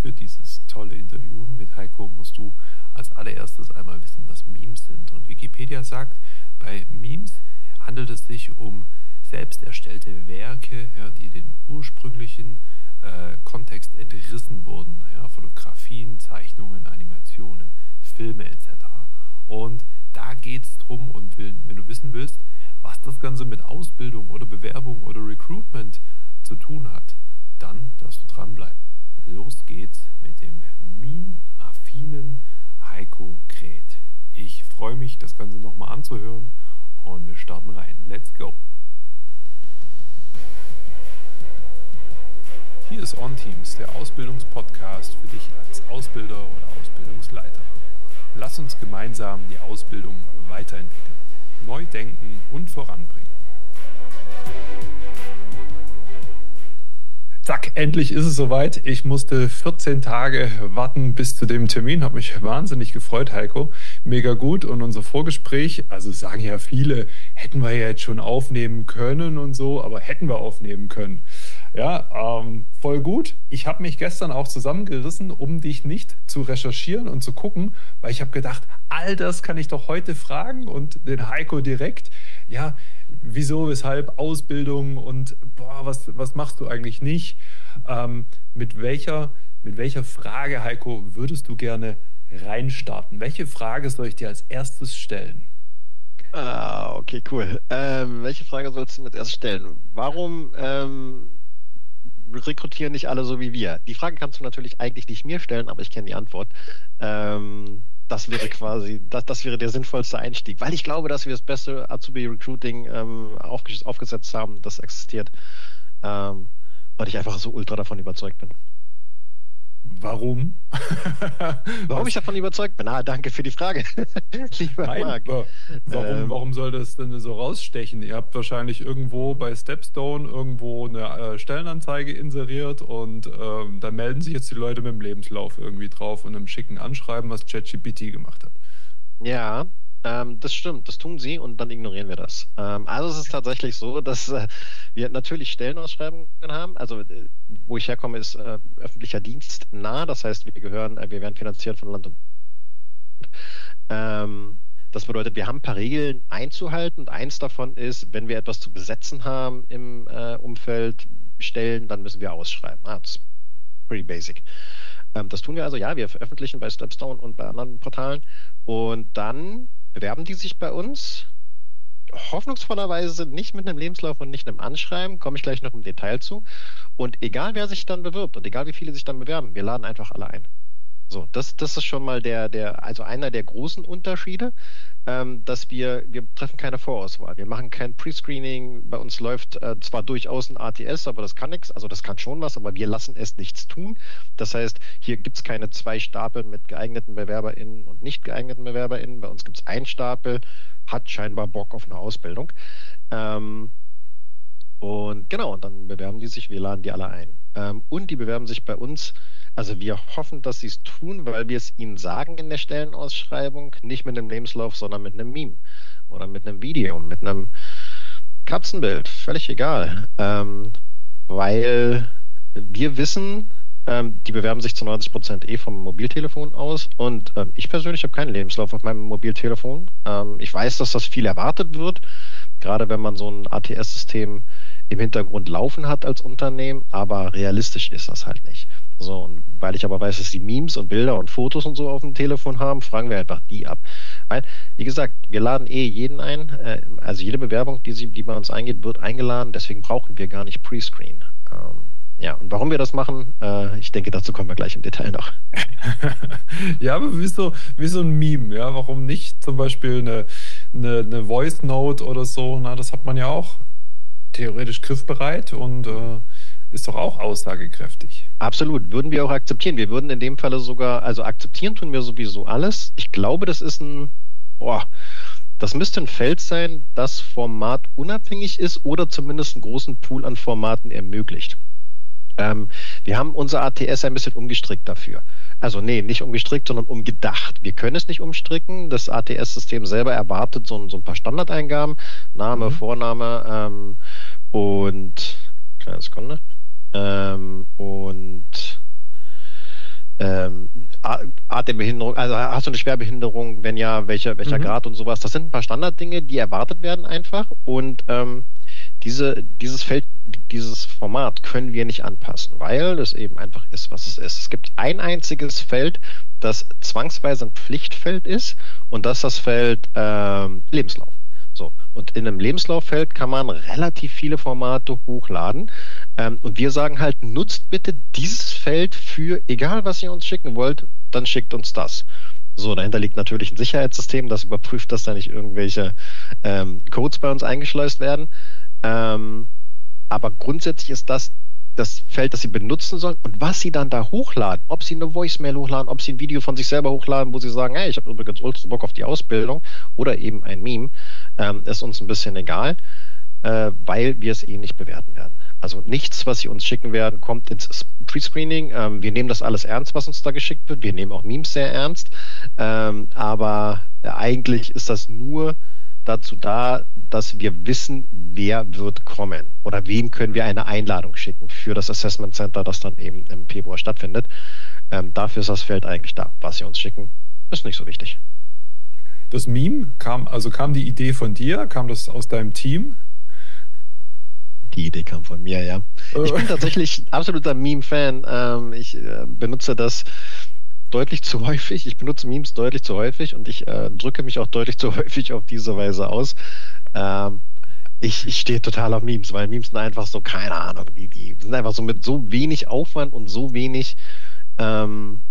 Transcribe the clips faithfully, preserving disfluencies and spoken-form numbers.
Für dieses tolle Interview mit Heiko musst du als allererstes einmal wissen, was Memes sind. Und Wikipedia sagt, bei Memes handelt es sich um selbst erstellte Werke, ja, die den ursprünglichen äh, Kontext entrissen wurden. Ja, Fotografien, Zeichnungen, Animationen, Filme et cetera. Und da geht es drum, und wenn, wenn du wissen willst, was das Ganze mit Ausbildung oder Bewerbung oder Recruitment zu tun hat, dann darfst du dranbleiben. Los geht's mit dem Meme-affinen Heiko Kret. Ich freue mich, das Ganze nochmal anzuhören, und wir starten rein. Let's go! Hier ist OnTeams, der Ausbildungspodcast für dich als Ausbilder oder Ausbildungsleiter. Lass uns gemeinsam die Ausbildung weiterentwickeln, neu denken und voranbringen. Zack, endlich ist es soweit. Ich musste vierzehn Tage warten bis zu dem Termin. Habe mich wahnsinnig gefreut, Heiko. Mega gut. Und unser Vorgespräch, also sagen ja viele, hätten wir ja jetzt schon aufnehmen können und so, aber hätten wir aufnehmen können. Ja, ähm, voll gut. Ich habe mich gestern auch zusammengerissen, um dich nicht zu recherchieren und zu gucken, weil ich habe gedacht, all das kann ich doch heute fragen, und den Heiko direkt. Ja, wieso, weshalb, Ausbildung und boah, was, was machst du eigentlich nicht? Ähm, mit welcher, mit welcher Frage, Heiko, würdest du gerne reinstarten? Welche Frage soll ich dir als erstes stellen? Ah, okay, cool. Ähm, welche Frage sollst du mir erst stellen? Warum ähm, rekrutieren nicht alle so wie wir? Die Frage kannst du natürlich eigentlich nicht mir stellen, aber ich kenne die Antwort. Ähm, das wäre quasi, das, das wäre der sinnvollste Einstieg, weil ich glaube, dass wir das beste Azubi-Recruiting ähm, aufge aufgesetzt haben, das existiert. Ähm, weil ich einfach so ultra davon überzeugt bin. Warum? Warum ich davon überzeugt bin? Ah, danke für die Frage, lieber Nein, Marc. wa- warum, Ähm, warum soll das denn so rausstechen? Ihr habt wahrscheinlich irgendwo bei Stepstone irgendwo eine äh, Stellenanzeige inseriert, und ähm, da melden sich jetzt die Leute mit dem Lebenslauf irgendwie drauf und einem schicken Anschreiben, was ChatGPT gemacht hat. Ja, ähm, das stimmt, das tun sie, und dann ignorieren wir das. Ähm, also es ist tatsächlich so, dass äh, wir natürlich Stellenausschreibungen haben. Also äh, wo ich herkomme, ist äh, öffentlicher Dienst nah. Das heißt, wir gehören, äh, wir werden finanziert von Land und ähm, das bedeutet, wir haben ein paar Regeln einzuhalten, und eins davon ist, wenn wir etwas zu besetzen haben im äh, Umfeld Stellen, dann müssen wir ausschreiben. Ah, das ist pretty basic. Ähm, das tun wir also, ja, wir veröffentlichen bei Stepstone und bei anderen Portalen, und dann bewerben die sich bei uns. Hoffnungsvollerweise nicht mit einem Lebenslauf und nicht einem Anschreiben, komme ich gleich noch im Detail zu. Und egal, wer sich dann bewirbt und egal, wie viele sich dann bewerben, wir laden einfach alle ein. So, das, das ist schon mal der, der, also einer der großen Unterschiede, ähm, dass wir, wir treffen keine Vorauswahl. Wir machen kein Pre-Screening. Bei uns läuft äh, zwar durchaus ein A T S, aber das kann nichts. Also das kann schon was, aber wir lassen es nichts tun. Das heißt, hier gibt es keine zwei Stapel mit geeigneten BewerberInnen und nicht geeigneten BewerberInnen. Bei uns gibt es einen Stapel, hat scheinbar Bock auf eine Ausbildung. Ähm, und genau, und dann bewerben die sich, wir laden die alle ein. Ähm, und die bewerben sich bei uns. Also wir hoffen, dass sie es tun, weil wir es ihnen sagen in der Stellenausschreibung, nicht mit einem Lebenslauf, sondern mit einem Meme oder mit einem Video, mit einem Katzenbild, völlig egal. Ähm, weil wir wissen, ähm, die bewerben sich zu neunzig Prozent eh vom Mobiltelefon aus, und ähm, ich persönlich habe keinen Lebenslauf auf meinem Mobiltelefon. Ähm, ich weiß, dass das viel erwartet wird, gerade wenn man so ein A T S-System im Hintergrund laufen hat als Unternehmen, aber realistisch ist das halt nicht. So, und weil ich aber weiß, dass die Memes und Bilder und Fotos und so auf dem Telefon haben, fragen wir einfach die ab. Weil, wie gesagt, wir laden eh jeden ein, äh, also jede Bewerbung, die, sie, die bei uns eingeht, wird eingeladen, deswegen brauchen wir gar nicht Pre-Screen. Ähm, ja, und warum wir das machen, äh, ich denke, dazu kommen wir gleich im Detail noch. Ja, aber wie so, wie so ein Meme, ja, warum nicht zum Beispiel eine, eine, eine Voice Note oder so, na, das hat man ja auch theoretisch griffbereit und äh, ist doch auch aussagekräftig. Absolut, würden wir auch akzeptieren. Wir würden in dem Falle sogar, also akzeptieren tun wir sowieso alles. Ich glaube, das ist ein, boah, das müsste ein Feld sein, das formatunabhängig ist oder zumindest einen großen Pool an Formaten ermöglicht. Ähm, wir haben unser A T S ein bisschen umgestrickt dafür. Also nee, nicht umgestrickt, sondern umgedacht. Wir können es nicht umstricken. Das A T S-System selber erwartet so, so ein paar Standardeingaben. Name, Mhm. Vorname ähm, und kleine Sekunde. Ähm, und ähm, Atembehinderung, also hast du eine Schwerbehinderung, wenn ja, welcher, welcher Mhm. Grad und sowas. Das sind ein paar Standarddinge, die erwartet werden einfach. Und ähm, diese, dieses Feld, dieses Format können wir nicht anpassen, weil es eben einfach ist, was es ist. Es gibt ein einziges Feld, das zwangsweise ein Pflichtfeld ist, und das ist das Feld ähm, Lebenslauf. So. Und in einem Lebenslauffeld kann man relativ viele Formate hochladen. Ähm, und wir sagen halt, nutzt bitte dieses Feld für, egal was ihr uns schicken wollt, dann schickt uns das. So, dahinter liegt natürlich ein Sicherheitssystem, das überprüft, dass da nicht irgendwelche ähm, Codes bei uns eingeschleust werden. Ähm, aber grundsätzlich ist das das Feld, das Sie benutzen sollen, und was Sie dann da hochladen, ob Sie eine Voicemail hochladen, ob Sie ein Video von sich selber hochladen, wo Sie sagen, hey, ich habe übrigens ultra Bock auf die Ausbildung, oder eben ein Meme, ähm, ist uns ein bisschen egal, äh, weil wir es eh nicht bewerten werden. Also nichts, was Sie uns schicken werden, kommt ins Pre-Screening. Ähm, wir nehmen das alles ernst, was uns da geschickt wird. Wir nehmen auch Memes sehr ernst. Ähm, aber äh, eigentlich ist das nur dazu da, dass wir wissen, wer wird kommen oder wem können wir eine Einladung schicken für das Assessment Center, das dann eben im Februar stattfindet. Ähm, dafür ist das Feld eigentlich da. Was Sie uns schicken, ist nicht so wichtig. Das Meme kam, also kam die Idee von dir? Kam das aus deinem Team? Die Idee kam von mir, ja. Ich bin tatsächlich absoluter Meme-Fan. Ähm, ich äh, benutze das deutlich zu häufig. Ich benutze Memes deutlich zu häufig, und ich äh, drücke mich auch deutlich zu häufig auf diese Weise aus. Ähm, ich, ich stehe total auf Memes, weil Memes sind einfach so, keine Ahnung, die, die sind einfach so mit so wenig Aufwand und so wenig ähm,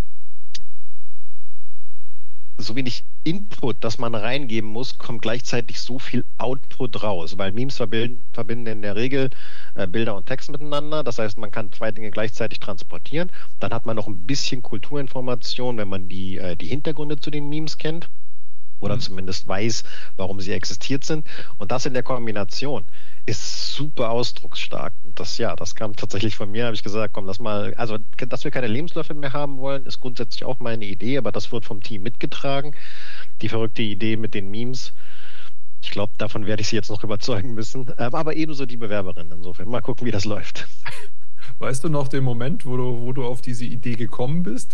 so wenig Input, das man reingeben muss, kommt gleichzeitig so viel Output raus, weil Memes verbinden, verbinden in der Regel äh, Bilder und Text miteinander. Das heißt, man kann zwei Dinge gleichzeitig transportieren. Dann hat man noch ein bisschen Kulturinformation, wenn man die, äh, die Hintergründe zu den Memes kennt oder Mhm. zumindest weiß, warum sie existiert sind. Und das in der Kombination ist super ausdrucksstark. Und das, ja, das kam tatsächlich von mir, habe ich gesagt, komm, lass mal, also, dass wir keine Lebensläufe mehr haben wollen, ist grundsätzlich auch meine Idee, aber das wird vom Team mitgetragen. Die verrückte Idee mit den Memes, ich glaube, davon werde ich sie jetzt noch überzeugen müssen, ähm, aber ebenso die Bewerberin. Insofern mal gucken, wie das läuft. Weißt du noch den Moment, wo du, wo du auf diese Idee gekommen bist?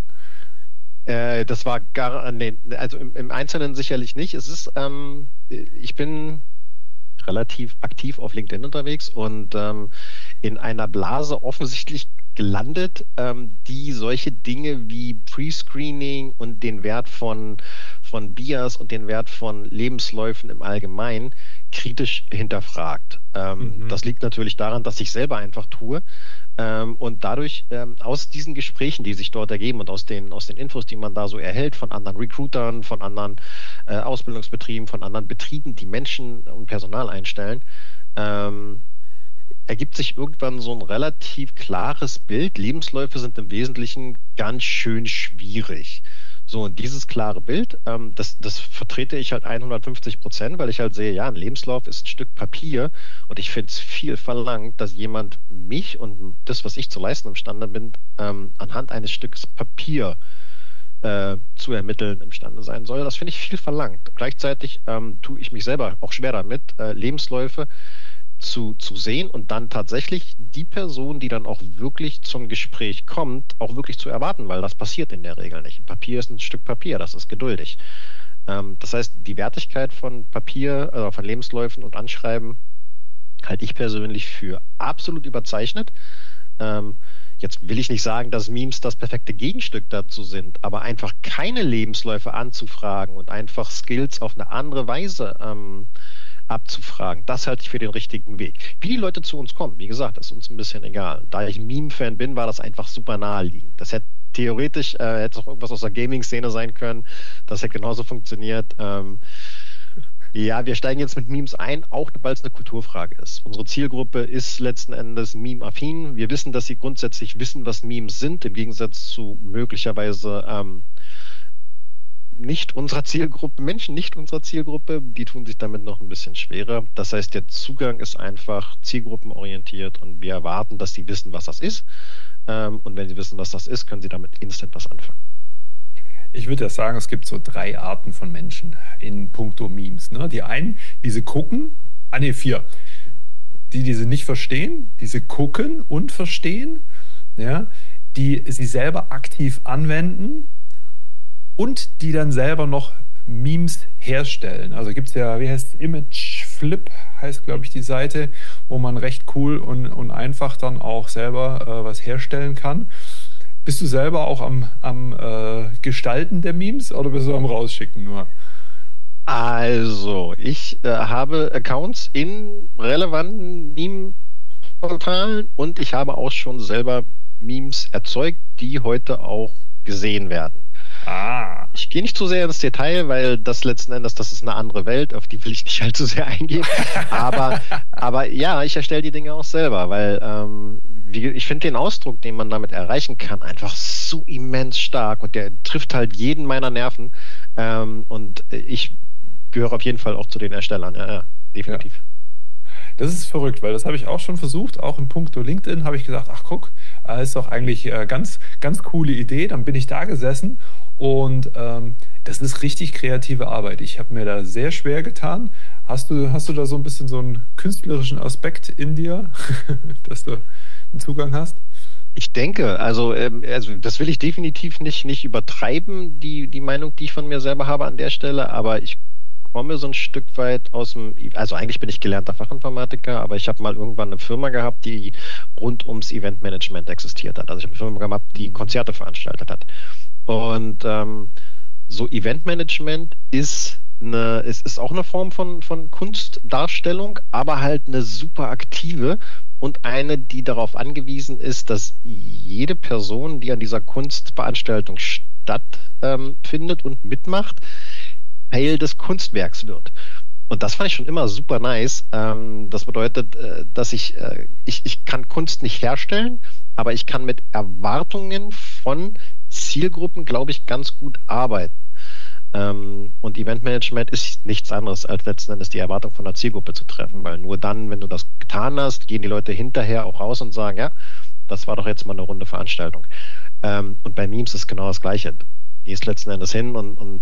Äh, das war gar, nee, also im, im Einzelnen sicherlich nicht. Es ist, ähm, ich bin relativ aktiv auf LinkedIn unterwegs und ähm, in einer Blase offensichtlich gelandet, ähm, die solche Dinge wie Pre-Screening und den Wert von, von Bias und den Wert von Lebensläufen im Allgemeinen kritisch hinterfragt. Ähm, Mhm. das liegt natürlich daran, dass ich selber einfach tue. Ähm, und dadurch ähm, aus diesen Gesprächen, die sich dort ergeben und aus den, aus den Infos, die man da so erhält von anderen Recruitern, von anderen äh, Ausbildungsbetrieben, von anderen Betrieben, die Menschen und Personal einstellen, ähm, ergibt sich irgendwann so ein relativ klares Bild. Lebensläufe sind im Wesentlichen ganz schön schwierig. So, und dieses klare Bild, ähm, das, das vertrete ich halt hundertfünfzig Prozent, weil ich halt sehe, ja, ein Lebenslauf ist ein Stück Papier, und ich finde es viel verlangt, dass jemand mich und das, was ich zu leisten imstande bin, ähm, anhand eines Stückes Papier äh, zu ermitteln imstande sein soll. Das finde ich viel verlangt. Gleichzeitig ähm, tue ich mich selber auch schwer damit, äh, Lebensläufe zu, zu sehen und dann tatsächlich die Person, die dann auch wirklich zum Gespräch kommt, auch wirklich zu erwarten, weil das passiert in der Regel nicht. Ein Papier ist ein Stück Papier, das ist geduldig. Ähm, das heißt, die Wertigkeit von Papier, äh, von Lebensläufen und Anschreiben halte ich persönlich für absolut überzeichnet. Ähm, jetzt will ich nicht sagen, dass Memes das perfekte Gegenstück dazu sind, aber einfach keine Lebensläufe anzufragen und einfach Skills auf eine andere Weise ähm, abzufragen, das halte ich für den richtigen Weg. Wie die Leute zu uns kommen, wie gesagt, ist uns ein bisschen egal. Da ich Meme-Fan bin, war das einfach super naheliegend. Das hätte theoretisch, äh, hätte auch irgendwas aus der Gaming-Szene sein können. Das hätte genauso funktioniert. Ähm, ja, wir steigen jetzt mit Memes ein, auch weil es eine Kulturfrage ist. Unsere Zielgruppe ist letzten Endes Meme-affin. Wir wissen, dass sie grundsätzlich wissen, was Memes sind, im Gegensatz zu möglicherweise ähm, nicht unserer Zielgruppe, Menschen nicht unserer Zielgruppe, die tun sich damit noch ein bisschen schwerer. Das heißt, der Zugang ist einfach zielgruppenorientiert, und wir erwarten, dass sie wissen, was das ist. Ähm, und wenn sie wissen, was das ist, können sie damit instant was anfangen. Ich würde ja sagen, es gibt so drei Arten von Menschen in puncto Memes. Ne? Die einen, diese gucken, ah ne, vier. Die, die sie nicht verstehen, diese gucken und verstehen. Ja? die sie selber aktiv anwenden und die dann selber noch Memes herstellen. Also gibt es ja, wie heißt es, Image Flip heißt, glaube ich, die Seite, wo man recht cool und, und einfach dann auch selber äh, was herstellen kann. Bist du selber auch am, am äh, Gestalten der Memes oder bist du am Rausschicken nur? Also, ich äh, habe Accounts in relevanten Meme-Portalen und ich habe auch schon selber Memes erzeugt, die heute auch gesehen werden. Ah. Ich gehe nicht zu sehr ins Detail, weil das letzten Endes, das ist eine andere Welt, auf die will ich nicht allzu sehr eingehen. Aber, aber ja, ich erstelle die Dinge auch selber, weil ähm, wie, ich finde den Ausdruck, den man damit erreichen kann, einfach so immens stark und der trifft halt jeden meiner Nerven. Ähm, und ich gehöre auf jeden Fall auch zu den Erstellern, ja, ja, definitiv. Ja. Das ist verrückt, weil das habe ich auch schon versucht. Auch in puncto LinkedIn habe ich gesagt, ach guck, äh, ist doch eigentlich äh, ganz, ganz coole Idee. Dann bin ich da gesessen und ähm, das ist richtig kreative Arbeit. Ich habe mir da sehr schwer getan. Hast du, hast du da so ein bisschen so einen künstlerischen Aspekt in dir, dass du einen Zugang hast? Ich denke, also, ähm, also das will ich definitiv nicht, nicht übertreiben, die, die Meinung, die ich von mir selber habe an der Stelle, aber ich komme so ein Stück weit aus dem, also eigentlich bin ich gelernter Fachinformatiker, aber ich habe mal irgendwann eine Firma gehabt, die rund ums Eventmanagement existiert hat. Also ich habe eine Firma gehabt, die Konzerte veranstaltet hat. Und ähm, so Eventmanagement ist eine, es ist auch eine Form von, von Kunstdarstellung, aber halt eine super aktive und eine, die darauf angewiesen ist, dass jede Person, die an dieser Kunstveranstaltung stattfindet ähm, und mitmacht, Teil des Kunstwerks wird. Und das fand ich schon immer super nice. Ähm, das bedeutet, äh, dass ich, äh, ich, ich kann Kunst nicht herstellen, aber ich kann mit Erwartungen von Zielgruppen, glaube ich, ganz gut arbeiten. Ähm, und Eventmanagement ist nichts anderes, als letzten Endes die Erwartung von der Zielgruppe zu treffen, weil nur dann, wenn du das getan hast, gehen die Leute hinterher auch raus und sagen, ja, das war doch jetzt mal eine runde Veranstaltung. Ähm, und bei Memes ist genau das Gleiche. Du gehst letzten Endes hin und, und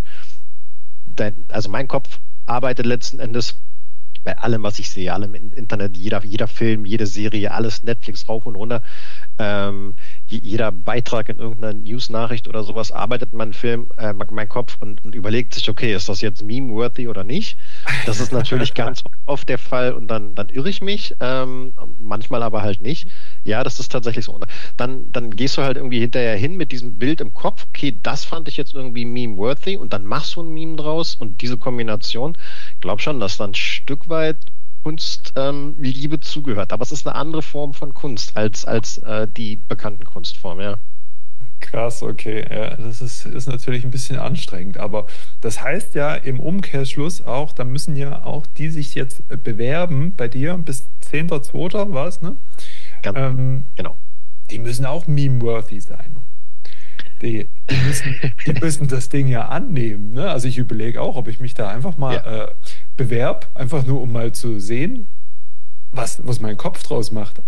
dein, also mein Kopf arbeitet letzten Endes bei allem, was ich sehe, allem im Internet, jeder, jeder Film, jede Serie, alles Netflix rauf und runter, ähm, jeder Beitrag in irgendeiner News-Nachricht oder sowas, arbeitet mein Film, äh, mein Kopf und, und überlegt sich, okay, ist das jetzt meme-worthy oder nicht? Das ist natürlich ganz oft der Fall und dann, dann irre ich mich, ähm, manchmal aber halt nicht. Ja, das ist tatsächlich so. Und dann, dann gehst du halt irgendwie hinterher hin mit diesem Bild im Kopf, okay, das fand ich jetzt irgendwie meme-worthy und dann machst du ein Meme draus und diese Kombination, ich glaube schon, dass dann ein Stück weit Kunstliebe ähm, zugehört. Aber es ist eine andere Form von Kunst als, als äh, die bekannten Kunstformen, ja. Krass, okay. Ja, das ist, ist natürlich ein bisschen anstrengend, aber das heißt ja im Umkehrschluss auch, da müssen ja auch die sich jetzt bewerben bei dir bis zehnter zweiter war es, ne? Ganz, ähm, genau. Die müssen auch meme-worthy sein. Die, die, müssen, die müssen das Ding ja annehmen. Ne? Also ich überlege auch, ob ich mich da einfach mal ja. äh, bewerb, einfach nur um mal zu sehen, was, was mein Kopf draus macht.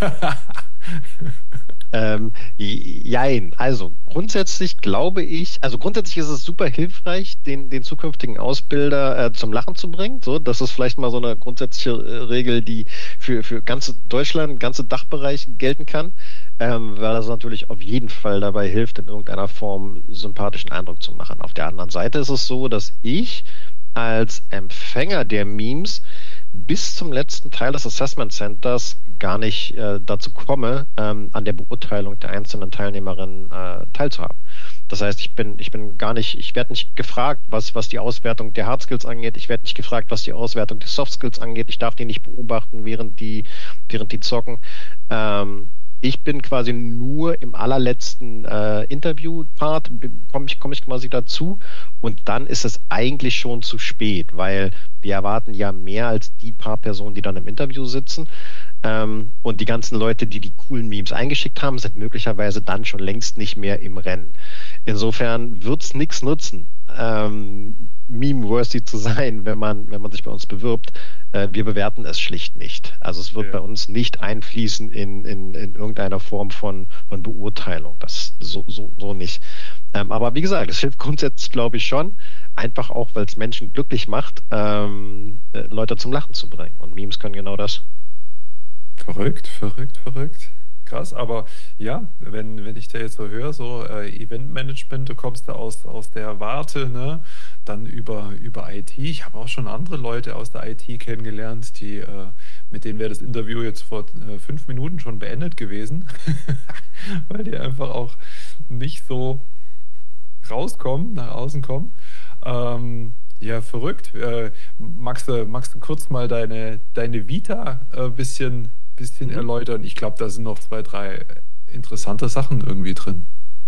Ähm, jein. Also grundsätzlich glaube ich, also grundsätzlich ist es super hilfreich, den, den zukünftigen Ausbilder äh, zum Lachen zu bringen. So, das ist vielleicht mal so eine grundsätzliche äh, Regel, die für, für ganze Deutschland, ganze Dachbereich gelten kann, ähm, weil das natürlich auf jeden Fall dabei hilft, in irgendeiner Form sympathischen Eindruck zu machen. Auf der anderen Seite ist es so, dass ich als Empfänger der Memes bis zum letzten Teil des Assessment Centers gar nicht äh, dazu komme, ähm, an der Beurteilung der einzelnen Teilnehmerinnen äh, teilzuhaben. Das heißt, ich bin, ich bin gar nicht, ich werde nicht gefragt, was, was die Auswertung der Hard Skills angeht. Ich werde nicht gefragt, was die Auswertung der Soft Skills angeht. Ich darf die nicht beobachten, während die, während die zocken. Ähm, Ich bin quasi nur im allerletzten äh, Interview-Part, komme ich, komm ich quasi dazu und dann ist es eigentlich schon zu spät, weil wir erwarten ja mehr als die paar Personen, die dann im Interview sitzen ähm, und die ganzen Leute, die die coolen Memes eingeschickt haben, sind möglicherweise dann schon längst nicht mehr im Rennen. Insofern wird's nichts nutzen, ähm, meme-worthy zu sein, wenn man, wenn man sich bei uns bewirbt. Äh, wir bewerten es schlicht nicht. Also es wird ja. bei uns nicht einfließen in, in, in irgendeiner Form von, von Beurteilung. Das so, so, so nicht. Ähm, aber wie gesagt, es hilft grundsätzlich, glaube ich, schon, einfach auch, weil es Menschen glücklich macht, ähm, äh, Leute zum Lachen zu bringen. Und Memes können genau das. Verrückt, verrückt, verrückt. krass. Aber ja, wenn, wenn ich da jetzt so höre, so äh, Eventmanagement, du kommst da aus, aus der Warte, ne? Dann über, über I T. Ich habe auch schon andere Leute aus der I T kennengelernt, die, äh, mit denen wäre das Interview jetzt vor äh, fünf Minuten schon beendet gewesen, weil die einfach auch nicht so rauskommen, nach außen kommen. Ähm, ja, verrückt. Äh, magst du, magst du kurz mal deine, deine Vita ein äh, bisschen, bisschen Mhm. erläutern? Ich glaube, da sind noch zwei, drei interessante Sachen irgendwie drin.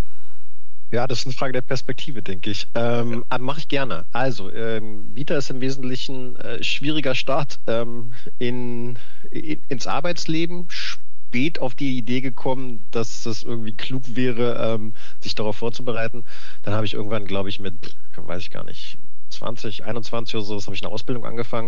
Ja, das ist eine Frage der Perspektive, denke ich. Ähm, aber mache ich gerne. Also, ähm, Vita ist im Wesentlichen äh, schwieriger Start ähm, in, in, ins Arbeitsleben. Spät auf die Idee gekommen, dass es irgendwie klug wäre, ähm, sich darauf vorzubereiten. Dann habe ich irgendwann, glaube ich, mit, pff, weiß ich gar nicht, zwanzig, einundzwanzig oder so, das habe ich eine Ausbildung angefangen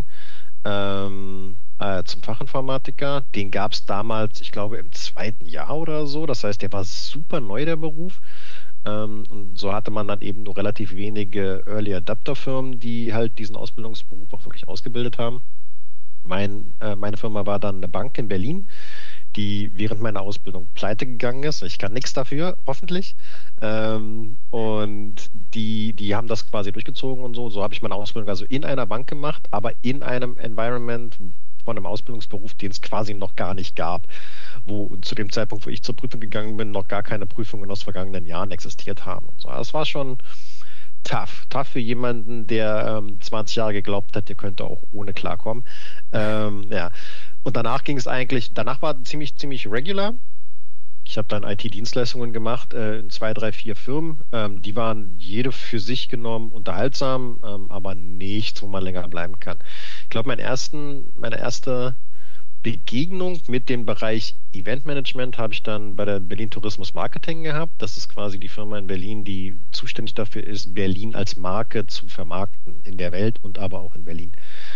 ähm, äh, zum Fachinformatiker. Den gab es damals, ich glaube, im zweiten Jahr oder so. Das heißt, der war super neu, der Beruf. Ähm, und so hatte man dann eben nur relativ wenige Early Adapter Firmen, die halt diesen Ausbildungsberuf auch wirklich ausgebildet haben. Mein, äh, meine Firma war dann eine Bank in Berlin, die während meiner Ausbildung pleite gegangen ist. Ich kann nichts dafür, hoffentlich. Ähm, und die, die haben das quasi durchgezogen und so. So habe ich meine Ausbildung also in einer Bank gemacht, aber in einem Environment von einem Ausbildungsberuf, den es quasi noch gar nicht gab, wo zu dem Zeitpunkt, wo ich zur Prüfung gegangen bin, noch gar keine Prüfungen aus vergangenen Jahren existiert haben. Und so. Das war schon tough. Tough für jemanden, der ähm, zwanzig Jahre geglaubt hat, der könnte auch ohne klarkommen. Ähm, ja. Und danach ging es eigentlich, danach war ziemlich, ziemlich regular. Ich habe dann I T-Dienstleistungen gemacht äh, in zwei, drei, vier Firmen. Ähm, die waren jede für sich genommen unterhaltsam, ähm, aber nichts, wo man länger bleiben kann. Ich glaube, mein ersten, meine erste Begegnung mit dem Bereich Eventmanagement habe ich dann bei der Berlin Tourismus Marketing gehabt. Das ist quasi die Firma in Berlin, die zuständig dafür ist, Berlin als Marke zu vermarkten in der Welt und aber auch in Berlin.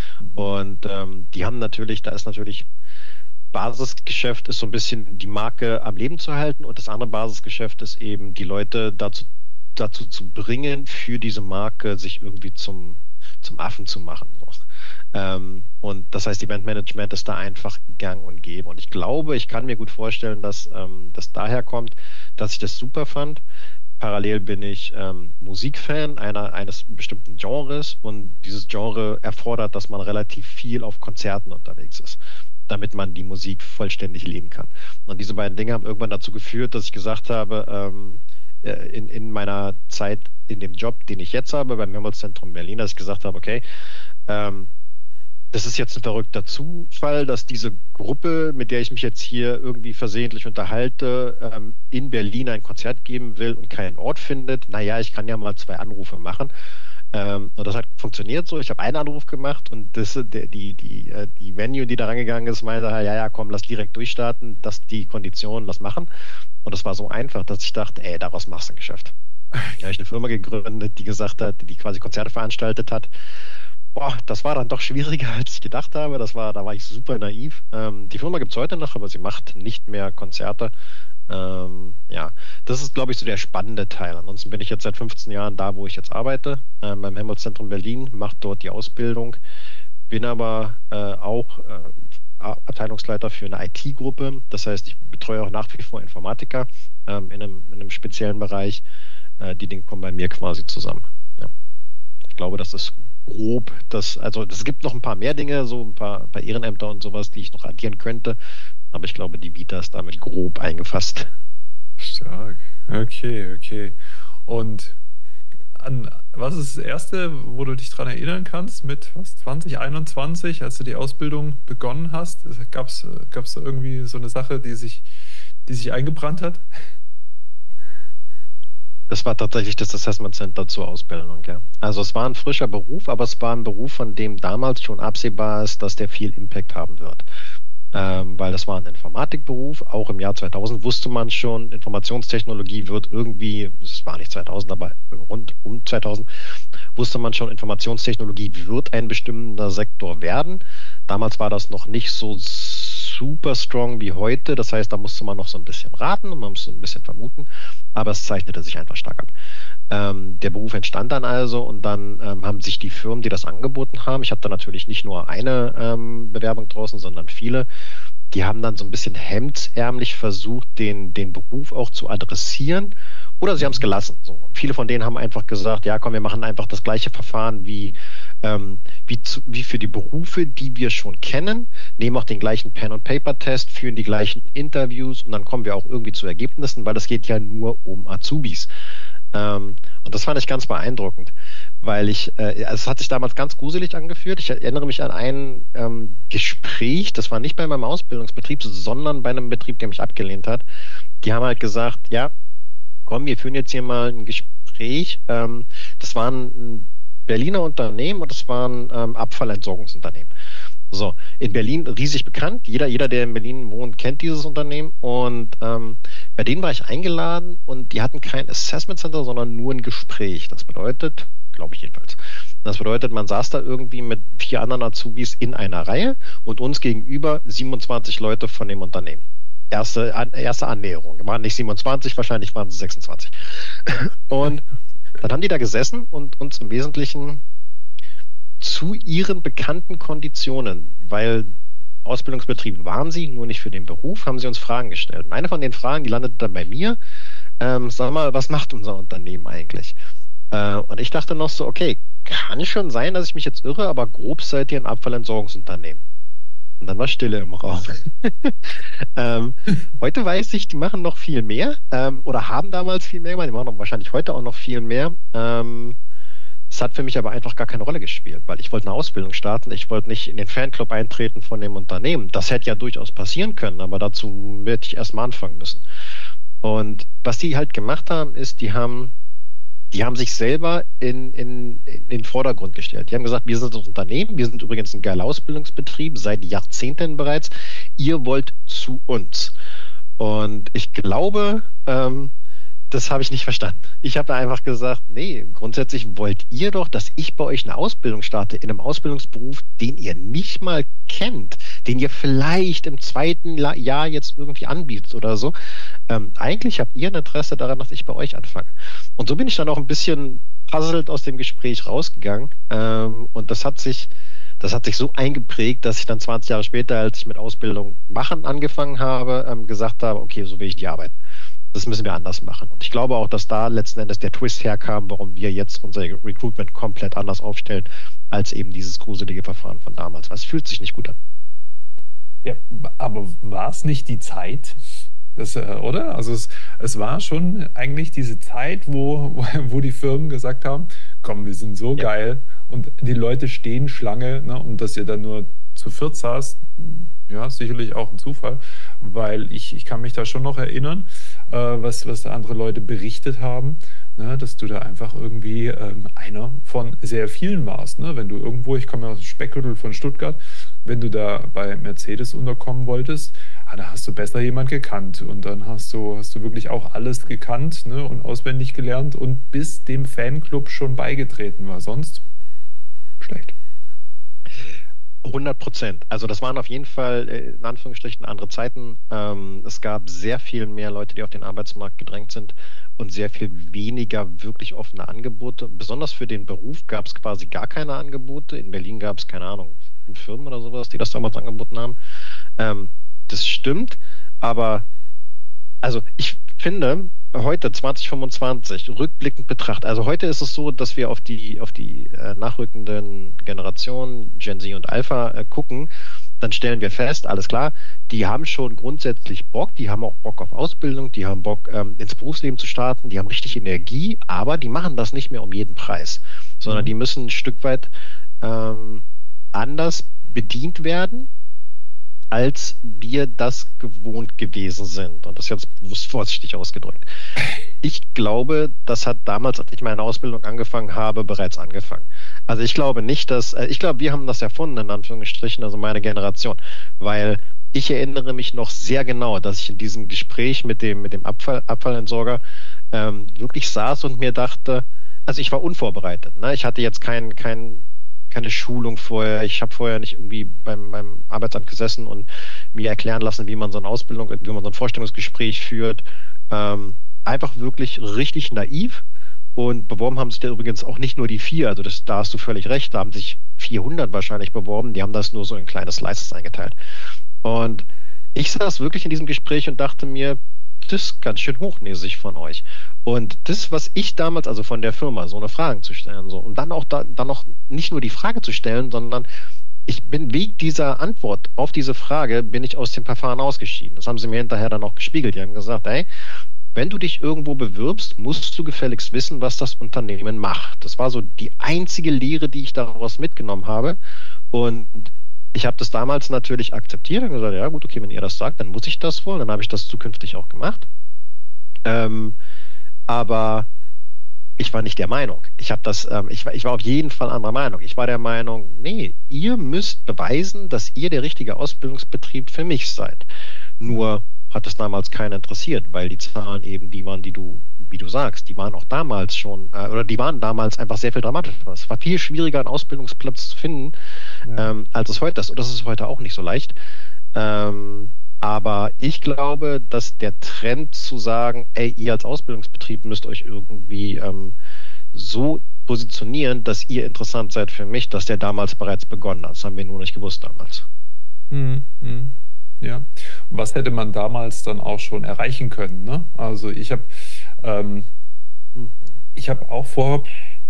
Und ähm, die haben natürlich, da ist natürlich Basisgeschäft ist so ein bisschen die Marke am Leben zu halten und das andere Basisgeschäft ist eben die Leute dazu, dazu zu bringen, für diese Marke sich irgendwie zum, zum Affen zu machen. So. Ähm, und das heißt, Eventmanagement ist da einfach gang und gäbe. Und ich glaube, ich kann mir gut vorstellen, dass ähm, das daher kommt, dass ich das super fand. Parallel bin ich ähm, Musikfan einer, eines bestimmten Genres und dieses Genre erfordert, dass man relativ viel auf Konzerten unterwegs ist, damit man die Musik vollständig leben kann. Und diese beiden Dinge haben irgendwann dazu geführt, dass ich gesagt habe, ähm, in, in meiner Zeit in dem Job, den ich jetzt habe, beim Helmholtz-Zentrum Berlin, dass ich gesagt habe, okay, ähm, das ist jetzt ein verrückter Zufall, dass diese Gruppe, mit der ich mich jetzt hier irgendwie versehentlich unterhalte, ähm, in Berlin ein Konzert geben will und keinen Ort findet. Naja, ich kann ja mal zwei Anrufe machen. Ähm, und das hat funktioniert so. Ich habe einen Anruf gemacht und das, der, die, die, die Venue, die da rangegangen ist, meinte, ja, ja, komm, lass direkt durchstarten, das die Konditionen, lass machen. Und das war so einfach, dass ich dachte, ey, daraus machst du ein Geschäft. Da habe ich eine Firma gegründet, die gesagt hat, die quasi Konzerte veranstaltet hat. Boah, das war dann doch schwieriger, als ich gedacht habe. Das war, da war ich super naiv. Ähm, die Firma gibt es heute noch, aber sie macht nicht mehr Konzerte. Ähm, ja, das ist, glaube ich, so der spannende Teil. Ansonsten bin ich jetzt seit fünfzehn Jahren da, wo ich jetzt arbeite, äh, beim Helmholtz-Zentrum Berlin, mache dort die Ausbildung, bin aber äh, auch äh, Abteilungsleiter für eine I T-Gruppe. Das heißt, ich betreue auch nach wie vor Informatiker ähm, in, einem, in einem speziellen Bereich. Äh, die Dinge kommen bei mir quasi zusammen. Ja. Ich glaube, das ist grob das, also es gibt noch ein paar mehr Dinge, so ein paar, ein paar Ehrenämter und sowas, die ich noch addieren könnte. Aber ich glaube, die Vita ist damit grob eingefasst. Stark. Okay, okay. Und an was ist das Erste, wo du dich dran erinnern kannst, mit was, zwanzig einundzwanzig, als du die Ausbildung begonnen hast? Gab es gab's da irgendwie so eine Sache, die sich, die sich eingebrannt hat? Das war tatsächlich das Assessment Center zur Ausbildung, ja. Also es war ein frischer Beruf, aber es war ein Beruf, von dem damals schon absehbar ist, dass der viel Impact haben wird. Ähm, weil das war ein Informatikberuf. Auch im Jahr zweitausend wusste man schon, Informationstechnologie wird irgendwie, es war nicht zweitausend, aber rund um zweitausend, wusste man schon, Informationstechnologie wird ein bestimmter Sektor werden. Damals war das noch nicht so super strong wie heute. Das heißt, da musste man noch so ein bisschen raten und man musste ein bisschen vermuten, aber es zeichnete sich einfach stark ab. Ähm, der Beruf entstand dann also und dann ähm, haben sich die Firmen, die das angeboten haben, ich hatte da natürlich nicht nur eine ähm, Bewerbung draußen, sondern viele, die haben dann so ein bisschen hemdsärmlich versucht, den, den Beruf auch zu adressieren. Oder sie haben es gelassen. So, viele von denen haben einfach gesagt, ja, komm, wir machen einfach das gleiche Verfahren wie, ähm, wie, zu, wie für die Berufe, die wir schon kennen, nehmen auch den gleichen Pen-and-Paper-Test, führen die gleichen Interviews und dann kommen wir auch irgendwie zu Ergebnissen, weil es geht ja nur um Azubis. Ähm, und das fand ich ganz beeindruckend, weil ich, äh, es hat sich damals ganz gruselig angefühlt. Ich erinnere mich an ein ähm, Gespräch, das war nicht bei meinem Ausbildungsbetrieb, sondern bei einem Betrieb, der mich abgelehnt hat. Die haben halt gesagt, ja, komm, wir führen jetzt hier mal ein Gespräch. Ähm, das war ein Berliner Unternehmen und das war ein ähm, Abfallentsorgungsunternehmen. So, in Berlin riesig bekannt. Jeder, jeder, der in Berlin wohnt, kennt dieses Unternehmen. Und ähm, bei denen war ich eingeladen und die hatten kein Assessment Center, sondern nur ein Gespräch. Das bedeutet, glaube ich jedenfalls, das bedeutet, man saß da irgendwie mit vier anderen Azubis in einer Reihe und uns gegenüber siebenundzwanzig Leute von dem Unternehmen. Erste, an, erste Annäherung. Waren nicht siebenundzwanzig, wahrscheinlich waren es sechsundzwanzig. Und dann haben die da gesessen und uns im Wesentlichen zu ihren bekannten Konditionen, weil Ausbildungsbetrieb waren sie, nur nicht für den Beruf, haben sie uns Fragen gestellt. Und eine von den Fragen, die landete dann bei mir, ähm, sag mal, was macht unser Unternehmen eigentlich? Äh, und ich dachte noch so, okay, kann schon sein, dass ich mich jetzt irre, aber grob seid ihr ein Abfallentsorgungsunternehmen. Und dann war Stille im Raum. ähm, heute weiß ich, die machen noch viel mehr ähm, oder haben damals viel mehr gemacht. Die machen wahrscheinlich heute auch noch viel mehr. Ähm, es hat für mich aber einfach gar keine Rolle gespielt, weil ich wollte eine Ausbildung starten. Ich wollte nicht in den Fanclub eintreten von dem Unternehmen. Das hätte ja durchaus passieren können, aber dazu hätte ich erstmal anfangen müssen. Und was die halt gemacht haben, ist, die haben Die haben sich selber in, in, in den Vordergrund gestellt. Die haben gesagt, wir sind das Unternehmen, wir sind übrigens ein geiler Ausbildungsbetrieb, seit Jahrzehnten bereits. Ihr wollt zu uns. Und ich glaube, ähm, das habe ich nicht verstanden. Ich habe da einfach gesagt, nee, grundsätzlich wollt ihr doch, dass ich bei euch eine Ausbildung starte, in einem Ausbildungsberuf, den ihr nicht mal kennt, den ihr vielleicht im zweiten Jahr jetzt irgendwie anbietet oder so. Ähm, eigentlich habt ihr ein Interesse daran, dass ich bei euch anfange. Und so bin ich dann auch ein bisschen puzzled aus dem Gespräch rausgegangen. Ähm, und das hat sich, das hat sich so eingeprägt, dass ich dann zwanzig Jahre später, als ich mit Ausbildung machen angefangen habe, ähm, gesagt habe, okay, so will ich nicht arbeiten. Das müssen wir anders machen. Und ich glaube auch, dass da letzten Endes der Twist herkam, warum wir jetzt unser Recruitment komplett anders aufstellen, als eben dieses gruselige Verfahren von damals. Weil es fühlt sich nicht gut an. Ja, aber war es nicht die Zeit? Das, äh, oder? Also es, es war schon eigentlich diese Zeit, wo, wo, wo die Firmen gesagt haben, komm, wir sind so ja. geil und die Leute stehen Schlange, ne? Und dass ihr dann nur zu viert saßt, ja, sicherlich auch ein Zufall, weil ich, ich kann mich da schon noch erinnern, äh, was, was da andere Leute berichtet haben, ne, dass du da einfach irgendwie ähm, einer von sehr vielen warst. Ne? Wenn du irgendwo, ich komme ja aus dem Speckgürtel von Stuttgart, wenn du da bei Mercedes unterkommen wolltest, ah, da hast du besser jemand gekannt und dann hast du, hast du wirklich auch alles gekannt, ne, und auswendig gelernt und bis dem Fanclub schon beigetreten war. Sonst schlecht. hundert Prozent. Also das waren auf jeden Fall in Anführungsstrichen andere Zeiten. Ähm, es gab sehr viel mehr Leute, die auf den Arbeitsmarkt gedrängt sind und sehr viel weniger wirklich offene Angebote. Besonders für den Beruf gab es quasi gar keine Angebote. In Berlin gab es, keine Ahnung, fünf Firmen oder sowas, die das damals angeboten haben. Ähm, das stimmt, aber also ich finde, heute zwanzig fünfundzwanzig, rückblickend betrachtet, also heute ist es so, dass wir auf die, auf die äh, nachrückenden Generationen, Gen Z und Alpha, äh, gucken, dann stellen wir fest, alles klar, die haben schon grundsätzlich Bock, die haben auch Bock auf Ausbildung, die haben Bock, ähm, ins Berufsleben zu starten, die haben richtig Energie, aber die machen das nicht mehr um jeden Preis, sondern die müssen ein Stück weit ähm, anders bedient werden, als wir das gewohnt gewesen sind. Und das ist jetzt bewusst vorsichtig ausgedrückt. Ich glaube, das hat damals, als ich meine Ausbildung angefangen habe, bereits angefangen. Also ich glaube nicht, dass, ich glaube, wir haben das erfunden, in Anführungsstrichen, also meine Generation, weil ich erinnere mich noch sehr genau, dass ich in diesem Gespräch mit dem, mit dem Abfall, Abfallentsorger ähm, wirklich saß und mir dachte, also ich war unvorbereitet. Ne? Ich hatte jetzt kein, kein keine Schulung vorher. Ich habe vorher nicht irgendwie beim, beim Arbeitsamt gesessen und mir erklären lassen, wie man so eine Ausbildung, wie man so ein Vorstellungsgespräch führt. Ähm, einfach wirklich richtig naiv. Und beworben haben sich da übrigens auch nicht nur die vier. Also das, da hast du völlig recht. Da haben sich vierhundert wahrscheinlich beworben. Die haben das nur so in kleine Slices eingeteilt. Und Ich saß wirklich in diesem Gespräch und dachte mir, das ist ganz schön hochnäsig von euch. Und das, was ich damals, also von der Firma, so eine Frage zu stellen, so, und dann auch da, dann noch nicht nur die Frage zu stellen, sondern ich bin wegen dieser Antwort auf diese Frage, bin ich aus dem Verfahren ausgeschieden. Das haben sie mir hinterher dann auch gespiegelt. Die haben gesagt, ey, wenn du dich irgendwo bewirbst, musst du gefälligst wissen, was das Unternehmen macht. Das war so die einzige Lehre, die ich daraus mitgenommen habe. Und ich habe das damals natürlich akzeptiert und gesagt, ja gut, okay, wenn ihr das sagt, dann muss ich das wohl. Dann habe ich das zukünftig auch gemacht. Ähm, aber ich war nicht der Meinung. Ich habe das, ähm, ich war, ich war auf jeden Fall anderer Meinung. Ich war der Meinung, nee, ihr müsst beweisen, dass ihr der richtige Ausbildungsbetrieb für mich seid. Nur hat es damals keinen interessiert, weil die Zahlen eben die waren, die du, wie du sagst, die waren auch damals schon, äh, oder die waren damals einfach sehr viel dramatischer. Es war viel schwieriger, einen Ausbildungsplatz zu finden, Ja. ähm, als es heute ist. Und das ist heute auch nicht so leicht. Ähm, aber ich glaube, dass der Trend zu sagen, ey, ihr als Ausbildungsbetrieb müsst euch irgendwie ähm, so positionieren, dass ihr interessant seid für mich, dass der damals bereits begonnen hat. Das haben wir nur nicht gewusst damals. Mhm. Mhm. Ja. Und was hätte man damals dann auch schon erreichen können, ne? Also ich habe ähm, Mhm. ich habe auch vor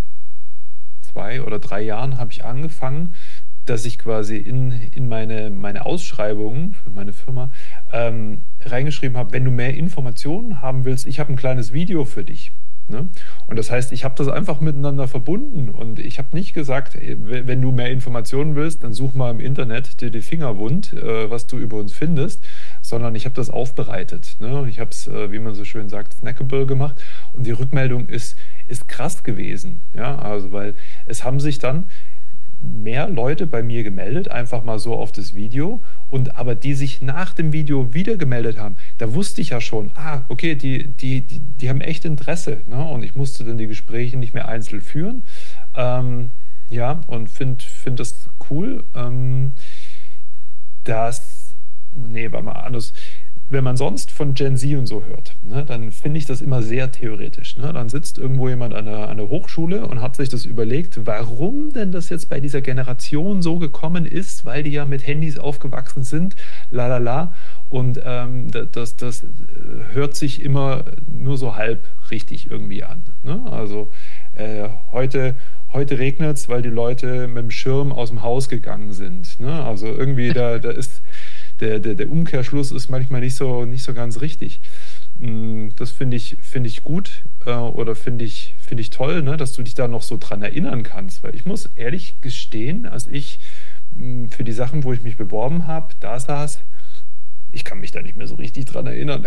zwei oder drei Jahren habe ich angefangen, dass ich quasi in, in meine, meine Ausschreibungen für meine Firma ähm, reingeschrieben habe, wenn du mehr Informationen haben willst, ich habe ein kleines Video für dich. Ne? Und das heißt, ich habe das einfach miteinander verbunden und ich habe nicht gesagt, ey, wenn du mehr Informationen willst, dann such mal im Internet dir die Finger wund, äh, was du über uns findest, sondern ich habe das aufbereitet. Ne? Ich habe es, äh, wie man so schön sagt, snackable gemacht und die Rückmeldung ist, ist krass gewesen. Ja? Also, weil es haben sich dann mehr Leute bei mir gemeldet, einfach mal so auf das Video. Und aber die sich nach dem Video wieder gemeldet haben, da wusste ich ja schon, ah, okay, die, die, die, die haben echt Interesse. Ne? Und ich musste dann die Gespräche nicht mehr einzeln führen. Ähm, ja, und finde find das cool. Ähm, das, nee, warte mal anders. Wenn man sonst von Gen Z und so hört, ne, dann finde ich das immer sehr theoretisch. Ne? Dann sitzt irgendwo jemand an der, an der Hochschule und hat sich das überlegt, warum denn das jetzt bei dieser Generation so gekommen ist, weil die ja mit Handys aufgewachsen sind, la la la. Und ähm, das, das hört sich immer nur so halb richtig irgendwie an. Ne? Also äh, heute, heute regnet es, weil die Leute mit dem Schirm aus dem Haus gegangen sind. Ne? Also irgendwie da, da ist Der, der, der Umkehrschluss ist manchmal nicht so, nicht so ganz richtig. Das finde ich, finde ich gut äh, oder finde ich, finde ich toll, ne, dass du dich da noch so dran erinnern kannst. Weil ich muss ehrlich gestehen, als ich mh, für die Sachen, wo ich mich beworben habe, da saß, ich kann mich da nicht mehr so richtig dran erinnern.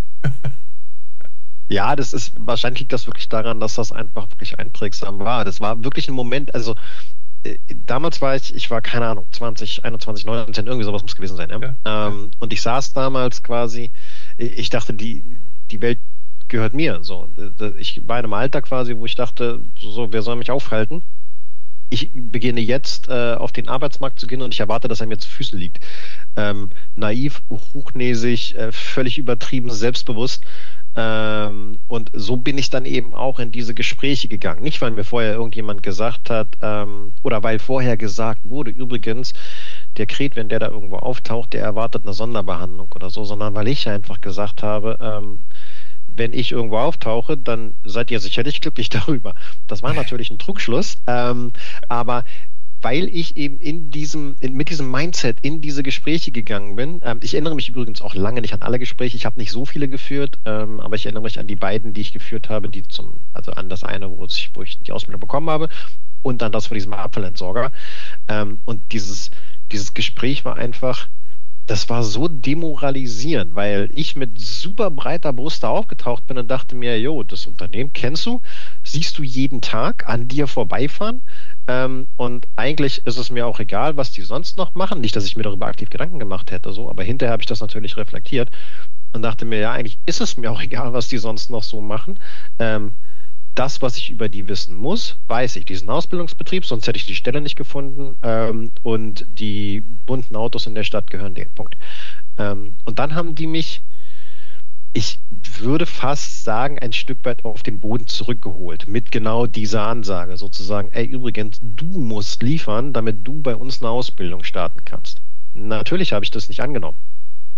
Ja, das ist, wahrscheinlich liegt das wirklich daran, dass das einfach wirklich einprägsam war. Das war wirklich ein Moment, also äh, damals war ich, ich war, keine Ahnung, zwanzig, einundzwanzig, neunzehn, irgendwie sowas muss gewesen sein, ja. Ja, Ähm, und ich saß damals quasi, ich dachte, die, die Welt gehört mir. So, ich war in einem Alter quasi, wo ich dachte, so, wer soll mich aufhalten? Ich beginne jetzt äh, auf den Arbeitsmarkt zu gehen und ich erwarte, dass er mir zu Füßen liegt. Ähm, naiv, hochnäsig, äh, völlig übertrieben, selbstbewusst. Ähm, und so bin ich dann eben auch in diese Gespräche gegangen. Nicht, weil mir vorher irgendjemand gesagt hat, ähm, oder weil vorher gesagt wurde, übrigens, der Kret, wenn der da irgendwo auftaucht, der erwartet eine Sonderbehandlung oder so, sondern weil ich einfach gesagt habe, ähm, wenn ich irgendwo auftauche, dann seid ihr sicherlich glücklich darüber. Das war natürlich ein Trugschluss, ähm, aber weil ich eben in diesem, in, mit diesem Mindset in diese Gespräche gegangen bin. Ähm, ich erinnere mich übrigens auch lange nicht an alle Gespräche. Ich habe nicht so viele geführt, ähm, aber ich erinnere mich an die beiden, die ich geführt habe, die zum, also an das eine, wo ich, wo ich die Ausbildung bekommen habe, und dann das von diesem Abfallentsorger. Ähm, und dieses, dieses Gespräch war einfach, das war so demoralisierend, weil ich mit super breiter Brust da aufgetaucht bin und dachte mir, jo, das Unternehmen kennst du, siehst du jeden Tag an dir vorbeifahren. Ähm, und eigentlich ist es mir auch egal, was die sonst noch machen. Nicht, dass ich mir darüber aktiv Gedanken gemacht hätte, so, aber hinterher habe ich das natürlich reflektiert und dachte mir, ja, eigentlich ist es mir auch egal, was die sonst noch so machen. Ähm, das, was ich über die wissen muss, weiß ich. Diesen Ausbildungsbetrieb, sonst hätte ich die Stelle nicht gefunden. Ähm, und die bunten Autos in der Stadt gehören denen. Punkt. Ähm, und dann haben die mich, ich würde fast sagen, ein Stück weit auf den Boden zurückgeholt. Mit genau dieser Ansage sozusagen, ey, übrigens, du musst liefern, damit du bei uns eine Ausbildung starten kannst. Natürlich habe ich das nicht angenommen.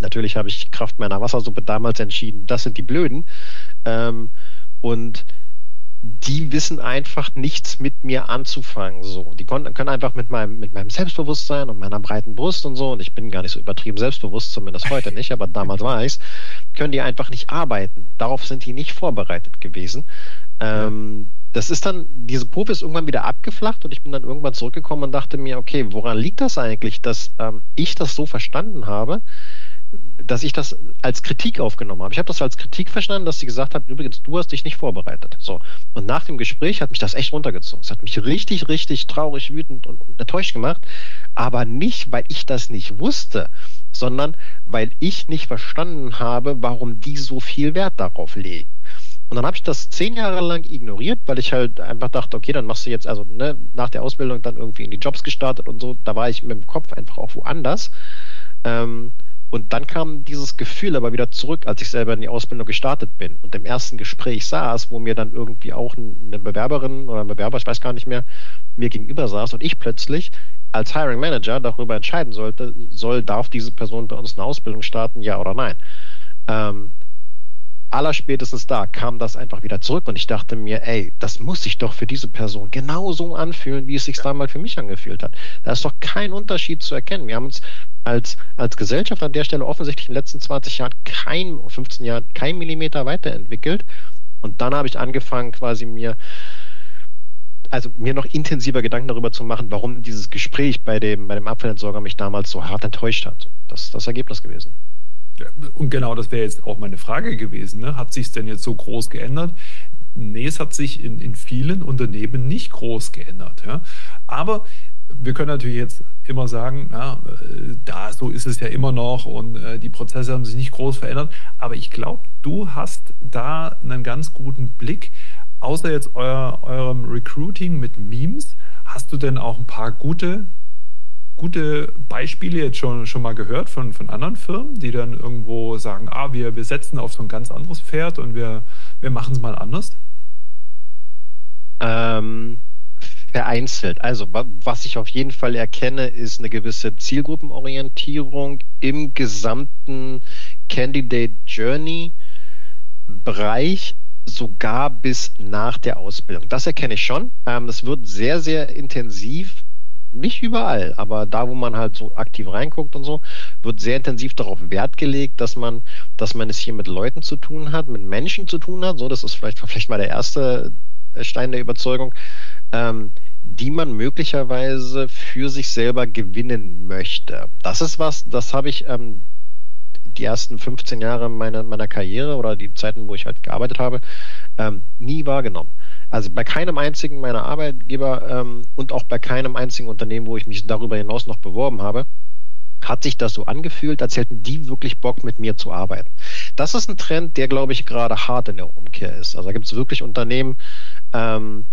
natürlich habe ich Kraft meiner Wassersuppe damals entschieden, das sind die Blöden. Ähm, und die wissen einfach nichts mit mir anzufangen. So, die können, können einfach mit meinem, mit meinem Selbstbewusstsein und meiner breiten Brust und so, und ich bin gar nicht so übertrieben selbstbewusst, zumindest heute nicht, aber damals war ich's, können die einfach nicht arbeiten. Darauf sind die nicht vorbereitet gewesen. Ähm, das ist dann, diese Kurve ist irgendwann wieder abgeflacht und ich bin dann irgendwann zurückgekommen und dachte mir, okay, woran liegt das eigentlich, dass ähm, ich das so verstanden habe, dass ich das als Kritik aufgenommen habe. Ich habe das als Kritik verstanden, dass sie gesagt haben, übrigens, du hast dich nicht vorbereitet. So. Und nach dem Gespräch hat mich das echt runtergezogen. Es hat mich richtig, richtig traurig, wütend und, und enttäuscht gemacht. Aber nicht, weil ich das nicht wusste, sondern weil ich nicht verstanden habe, warum die so viel Wert darauf legen. Und dann habe ich das zehn Jahre lang ignoriert, weil ich halt einfach dachte, okay, dann machst du jetzt, also ne, nach der Ausbildung dann irgendwie in die Jobs gestartet und so. Da war ich mit dem Kopf einfach auch woanders. Ähm, Und dann kam dieses Gefühl aber wieder zurück, als ich selber in die Ausbildung gestartet bin und im ersten Gespräch saß, wo mir dann irgendwie auch eine Bewerberin oder ein Bewerber, ich weiß gar nicht mehr, mir gegenüber saß und ich plötzlich als Hiring Manager darüber entscheiden sollte, soll, darf diese Person bei uns eine Ausbildung starten, ja oder nein. Ähm, Allerspätestens da kam das einfach wieder zurück und ich dachte mir, ey, das muss sich doch für diese Person genauso anfühlen, wie es sich damals für mich angefühlt hat. Da ist doch kein Unterschied zu erkennen. Wir haben uns als, als Gesellschaft an der Stelle offensichtlich in den letzten zwanzig Jahren, kein, fünfzehn Jahren, kein Millimeter weiterentwickelt. Und dann habe ich angefangen, quasi mir, also mir noch intensiver Gedanken darüber zu machen, warum dieses Gespräch bei dem, bei dem Abfallentsorger mich damals so hart enttäuscht hat. Das ist das Ergebnis gewesen. Und genau, das wäre jetzt auch meine Frage gewesen. Ne? Hat sich es denn jetzt so groß geändert? Nee, es hat sich in, in vielen Unternehmen nicht groß geändert. Ja? Aber wir können natürlich jetzt immer sagen, na, da so ist es ja immer noch und äh, die Prozesse haben sich nicht groß verändert. Aber ich glaube, du hast da einen ganz guten Blick. Außer jetzt euer, eurem Recruiting mit Memes, hast du denn auch ein paar gute gute Beispiele jetzt schon, schon mal gehört von, von anderen Firmen, die dann irgendwo sagen, ah, wir, wir setzen auf so ein ganz anderes Pferd und wir, wir machen es mal anders? Ähm, vereinzelt. Also, was ich auf jeden Fall erkenne, ist eine gewisse Zielgruppenorientierung im gesamten Candidate Journey Bereich, sogar bis nach der Ausbildung. Das erkenne ich schon. Ähm, das wird sehr, sehr intensiv. Nicht überall, aber da, wo man halt so aktiv reinguckt und so, wird sehr intensiv darauf Wert gelegt, dass man, dass man es hier mit Leuten zu tun hat, mit Menschen zu tun hat. So, das ist vielleicht, vielleicht mal der erste Stein der Überzeugung, ähm, die man möglicherweise für sich selber gewinnen möchte. Das ist was, das habe ich ähm, die ersten fünfzehn Jahre meiner, meiner Karriere oder die Zeiten, wo ich halt gearbeitet habe, ähm, nie wahrgenommen. Also bei keinem einzigen meiner Arbeitgeber ähm, und auch bei keinem einzigen Unternehmen, wo ich mich darüber hinaus noch beworben habe, hat sich das so angefühlt, als hätten die wirklich Bock, mit mir zu arbeiten. Das ist ein Trend, der, glaube ich, gerade hart in der Umkehr ist. Also da gibt es wirklich Unternehmen, ähm,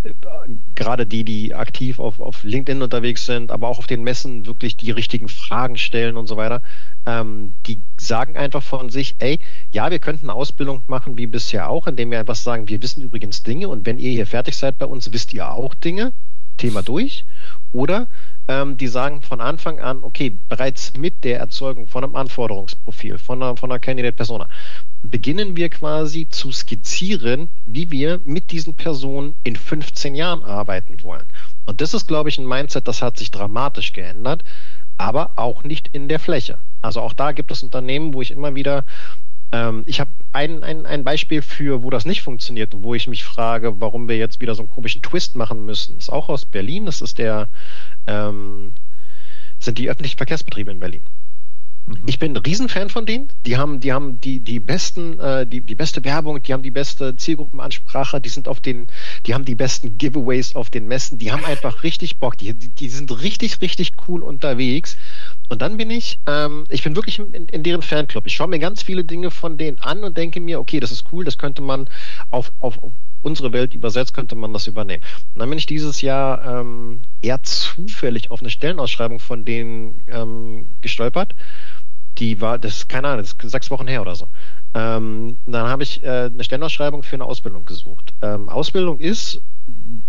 gerade die, die aktiv auf, auf LinkedIn unterwegs sind, aber auch auf den Messen wirklich die richtigen Fragen stellen und so weiter, ähm, die sagen einfach von sich, ey, ja, wir könnten eine Ausbildung machen wie bisher auch, indem wir einfach sagen, wir wissen übrigens Dinge und wenn ihr hier fertig seid bei uns, wisst ihr auch Dinge, Thema durch. Oder ähm, die sagen von Anfang an, okay, bereits mit der Erzeugung von einem Anforderungsprofil, von einer, von einer Candidate Persona, beginnen wir quasi zu skizzieren, wie wir mit diesen Personen in fünfzehn Jahren arbeiten wollen. Und das ist, glaube ich, ein Mindset, das hat sich dramatisch geändert, aber auch nicht in der Fläche. Also auch da gibt es Unternehmen, wo ich immer wieder, ähm, ich habe ein, ein, ein Beispiel für, wo das nicht funktioniert, wo ich mich frage, warum wir jetzt wieder so einen komischen Twist machen müssen. Das ist auch aus Berlin, das ist der, ähm, sind die öffentlichen Verkehrsbetriebe in Berlin. Ich bin ein Riesenfan von denen. Die haben, die haben die, die besten, äh, die, die beste Werbung, die haben die beste Zielgruppenansprache, die sind auf den, die haben die besten Giveaways auf den Messen, die haben einfach richtig Bock, die, die, die sind richtig, richtig cool unterwegs. Und dann bin ich, ähm, ich bin wirklich in, in deren Fanclub. Ich schaue mir ganz viele Dinge von denen an und denke mir, okay, das ist cool, das könnte man auf, auf, auf unsere Welt übersetzt, könnte man das übernehmen. Und dann bin ich dieses Jahr ähm, eher zufällig auf eine Stellenausschreibung von denen ähm, gestolpert. Die war, das ist keine Ahnung, das ist sechs Wochen her oder so. Ähm, dann habe ich äh, eine Stellenausschreibung für eine Ausbildung gesucht. Ähm, Ausbildung ist,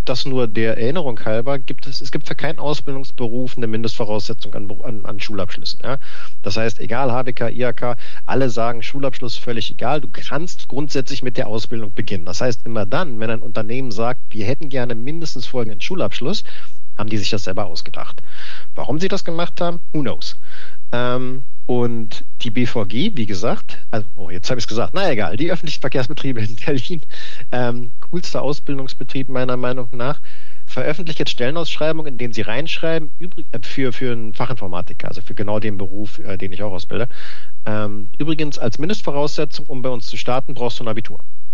das nur der Erinnerung halber, gibt es, es gibt für keinen Ausbildungsberuf eine Mindestvoraussetzung an, an, an Schulabschlüssen. Ja? Das heißt, egal, H W K, I H K, alle sagen Schulabschluss völlig egal. Du kannst grundsätzlich mit der Ausbildung beginnen. Das heißt, immer dann, wenn ein Unternehmen sagt, wir hätten gerne mindestens folgenden Schulabschluss, haben die sich das selber ausgedacht. Warum sie das gemacht haben, who knows. Ähm, und die B V G, wie gesagt, also, oh, jetzt habe ich es gesagt, na egal, die öffentlichen Verkehrsbetriebe in Berlin, ähm, coolster Ausbildungsbetrieb meiner Meinung nach, veröffentlicht jetzt Stellenausschreibungen, in denen sie reinschreiben, übrig, äh, für, für einen Fachinformatiker, also für genau den Beruf, äh, den ich auch ausbilde. Ähm, übrigens, als Mindestvoraussetzung, um bei uns zu starten, brauchst du ein Abitur.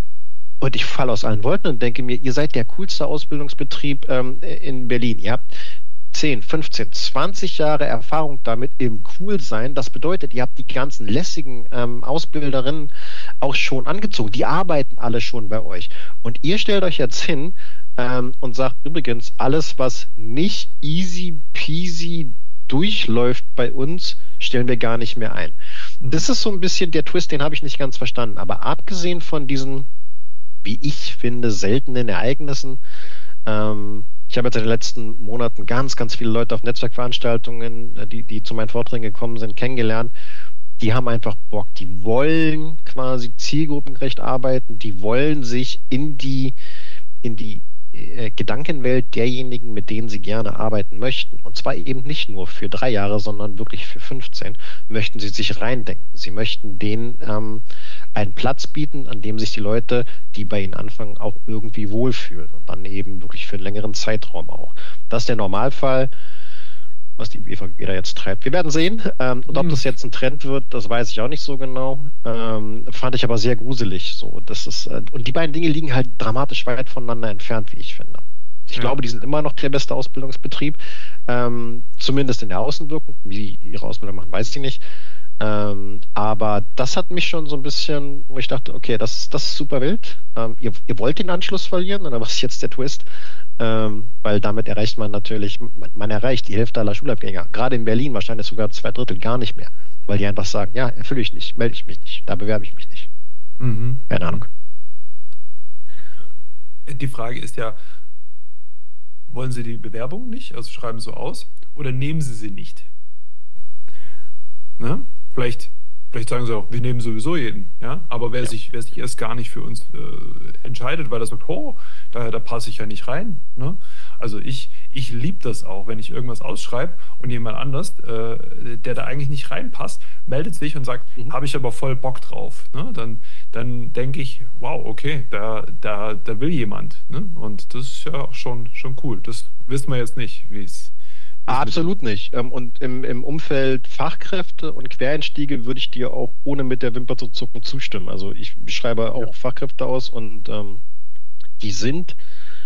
Und ich falle aus allen Wolken und denke mir, ihr seid der coolste Ausbildungsbetrieb ähm, in Berlin. Ihr habt zehn, fünfzehn, zwanzig Jahre Erfahrung damit im Coolsein. Das bedeutet, ihr habt die ganzen lässigen ähm, Ausbilderinnen auch schon angezogen. Die arbeiten alle schon bei euch. Und ihr stellt euch jetzt hin ähm, und sagt übrigens, alles, was nicht easy peasy durchläuft bei uns, stellen wir gar nicht mehr ein. Mhm. Das ist so ein bisschen der Twist, den habe ich nicht ganz verstanden. Aber abgesehen von diesen, wie ich finde, seltenen Ereignissen, ähm, ich habe jetzt in den letzten Monaten ganz, ganz viele Leute auf Netzwerkveranstaltungen, die, die zu meinen Vorträgen gekommen sind, kennengelernt. Die haben einfach Bock, die wollen quasi zielgruppengerecht arbeiten, die wollen sich in die, in die äh, Gedankenwelt derjenigen, mit denen sie gerne arbeiten möchten. Und zwar eben nicht nur für drei Jahre, sondern wirklich für fünfzehn, möchten sie sich reindenken. Sie möchten denen ähm, einen Platz bieten, an dem sich die Leute, die bei ihnen anfangen, auch irgendwie wohlfühlen und dann eben wirklich für einen längeren Zeitraum auch. Das ist der Normalfall, was die B V G da jetzt treibt. Wir werden sehen. Ähm, und ob das jetzt ein Trend wird, das weiß ich auch nicht so genau. Ähm, fand ich aber sehr gruselig. So, das ist, äh, und die beiden Dinge liegen halt dramatisch weit voneinander entfernt, wie ich finde. Ich ja. glaube, die sind immer noch der beste Ausbildungsbetrieb. Ähm, zumindest in der Außenwirkung. Wie die ihre Ausbildung machen, weiß ich nicht. Ähm, aber das hat mich schon so ein bisschen, wo ich dachte, okay, das, das ist super wild. Ähm, ihr, ihr wollt den Anschluss verlieren, oder was ist jetzt der Twist? Ähm, weil damit erreicht man natürlich, man, man erreicht die Hälfte aller Schulabgänger. Gerade in Berlin wahrscheinlich sogar zwei Drittel gar nicht mehr. Weil die einfach sagen, ja, erfülle ich nicht, melde ich mich nicht, da bewerbe ich mich nicht. Mhm. Keine Ahnung. Die Frage ist ja, wollen Sie die Bewerbung nicht, also schreiben so aus, oder nehmen Sie sie nicht? Ne? Vielleicht, vielleicht sagen sie auch, wir nehmen sowieso jeden, ja. Aber wer, ja. sich, wer sich erst gar nicht für uns äh, entscheidet, weil er sagt, oh, da, da passe ich ja nicht rein. Ne? Also ich, ich liebe das auch, wenn ich irgendwas ausschreibe und jemand anders, äh, der da eigentlich nicht reinpasst, meldet sich und sagt, mhm. habe ich aber voll Bock drauf. Ne? Dann, dann denke ich, wow, okay, da, da, da will jemand. Ne? Und das ist ja auch schon, schon cool. Das wissen wir jetzt nicht, wie es Absolut nicht. Und im, im Umfeld Fachkräfte und Quereinstiege würde ich dir auch ohne mit der Wimper zu zucken zustimmen. Also ich schreibe auch ja. Fachkräfte aus und ähm, die sind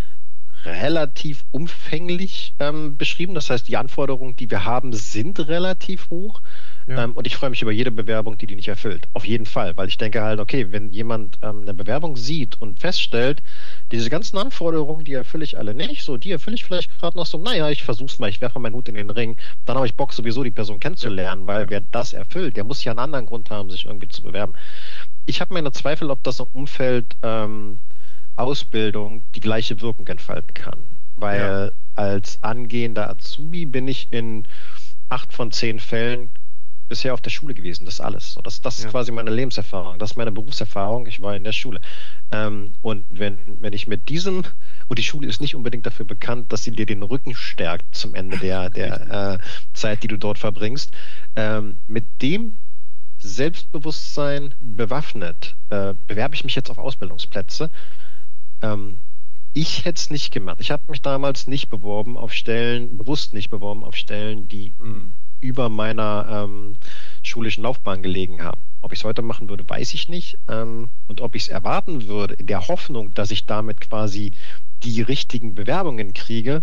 relativ umfänglich ähm, beschrieben. Das heißt, die Anforderungen, die wir haben, sind relativ hoch. Ja. Ähm, und ich freue mich über jede Bewerbung, die die nicht erfüllt. Auf jeden Fall, weil ich denke halt, okay, wenn jemand ähm, eine Bewerbung sieht und feststellt, diese ganzen Anforderungen, die erfülle ich alle nicht, so die erfülle ich vielleicht gerade noch so, naja, ich versuch's mal, ich werfe meinen Hut in den Ring, dann habe ich Bock sowieso die Person kennenzulernen, weil wer das erfüllt, der muss ja einen anderen Grund haben, sich irgendwie zu bewerben. Ich habe meine Zweifel, ob das im Umfeld ähm, Ausbildung die gleiche Wirkung entfalten kann. Weil ja. als angehender Azubi bin ich in acht von zehn Fällen bisher auf der Schule gewesen. Das ist alles. So, das, das ist ja. quasi meine Lebenserfahrung. Das ist meine Berufserfahrung. Ich war in der Schule. Ähm, und wenn, wenn ich mit diesem, und die Schule ist nicht unbedingt dafür bekannt, dass sie dir den Rücken stärkt zum Ende der, der äh, Zeit, die du dort verbringst, ähm, mit dem Selbstbewusstsein bewaffnet, äh, bewerbe ich mich jetzt auf Ausbildungsplätze. Ähm, ich hätte es nicht gemacht. Ich habe mich damals nicht beworben auf Stellen, bewusst nicht beworben auf Stellen, die mhm. über meiner ähm, schulischen Laufbahn gelegen haben. Ob ich es heute machen würde, weiß ich nicht. Ähm, und ob ich es erwarten würde, in der Hoffnung, dass ich damit quasi die richtigen Bewerbungen kriege,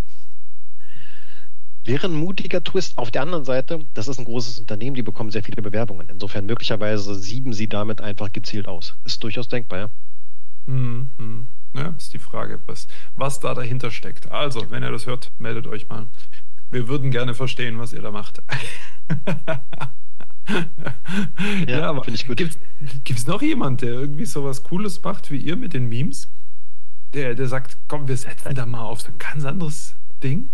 wäre ein mutiger Twist. Auf der anderen Seite, das ist ein großes Unternehmen, die bekommen sehr viele Bewerbungen. Insofern möglicherweise sieben sie damit einfach gezielt aus. Ist durchaus denkbar, ja. Mhm. Mhm. Ja, ist die Frage, was, was da dahinter steckt. Also, wenn ihr das hört, meldet euch mal. Wir würden gerne verstehen, was ihr da macht. ja, ja, aber finde ich gut. Gibt es noch jemand, der irgendwie sowas Cooles macht wie ihr mit den Memes? der, der sagt, komm, wir setzen da mal auf so ein ganz anderes Ding?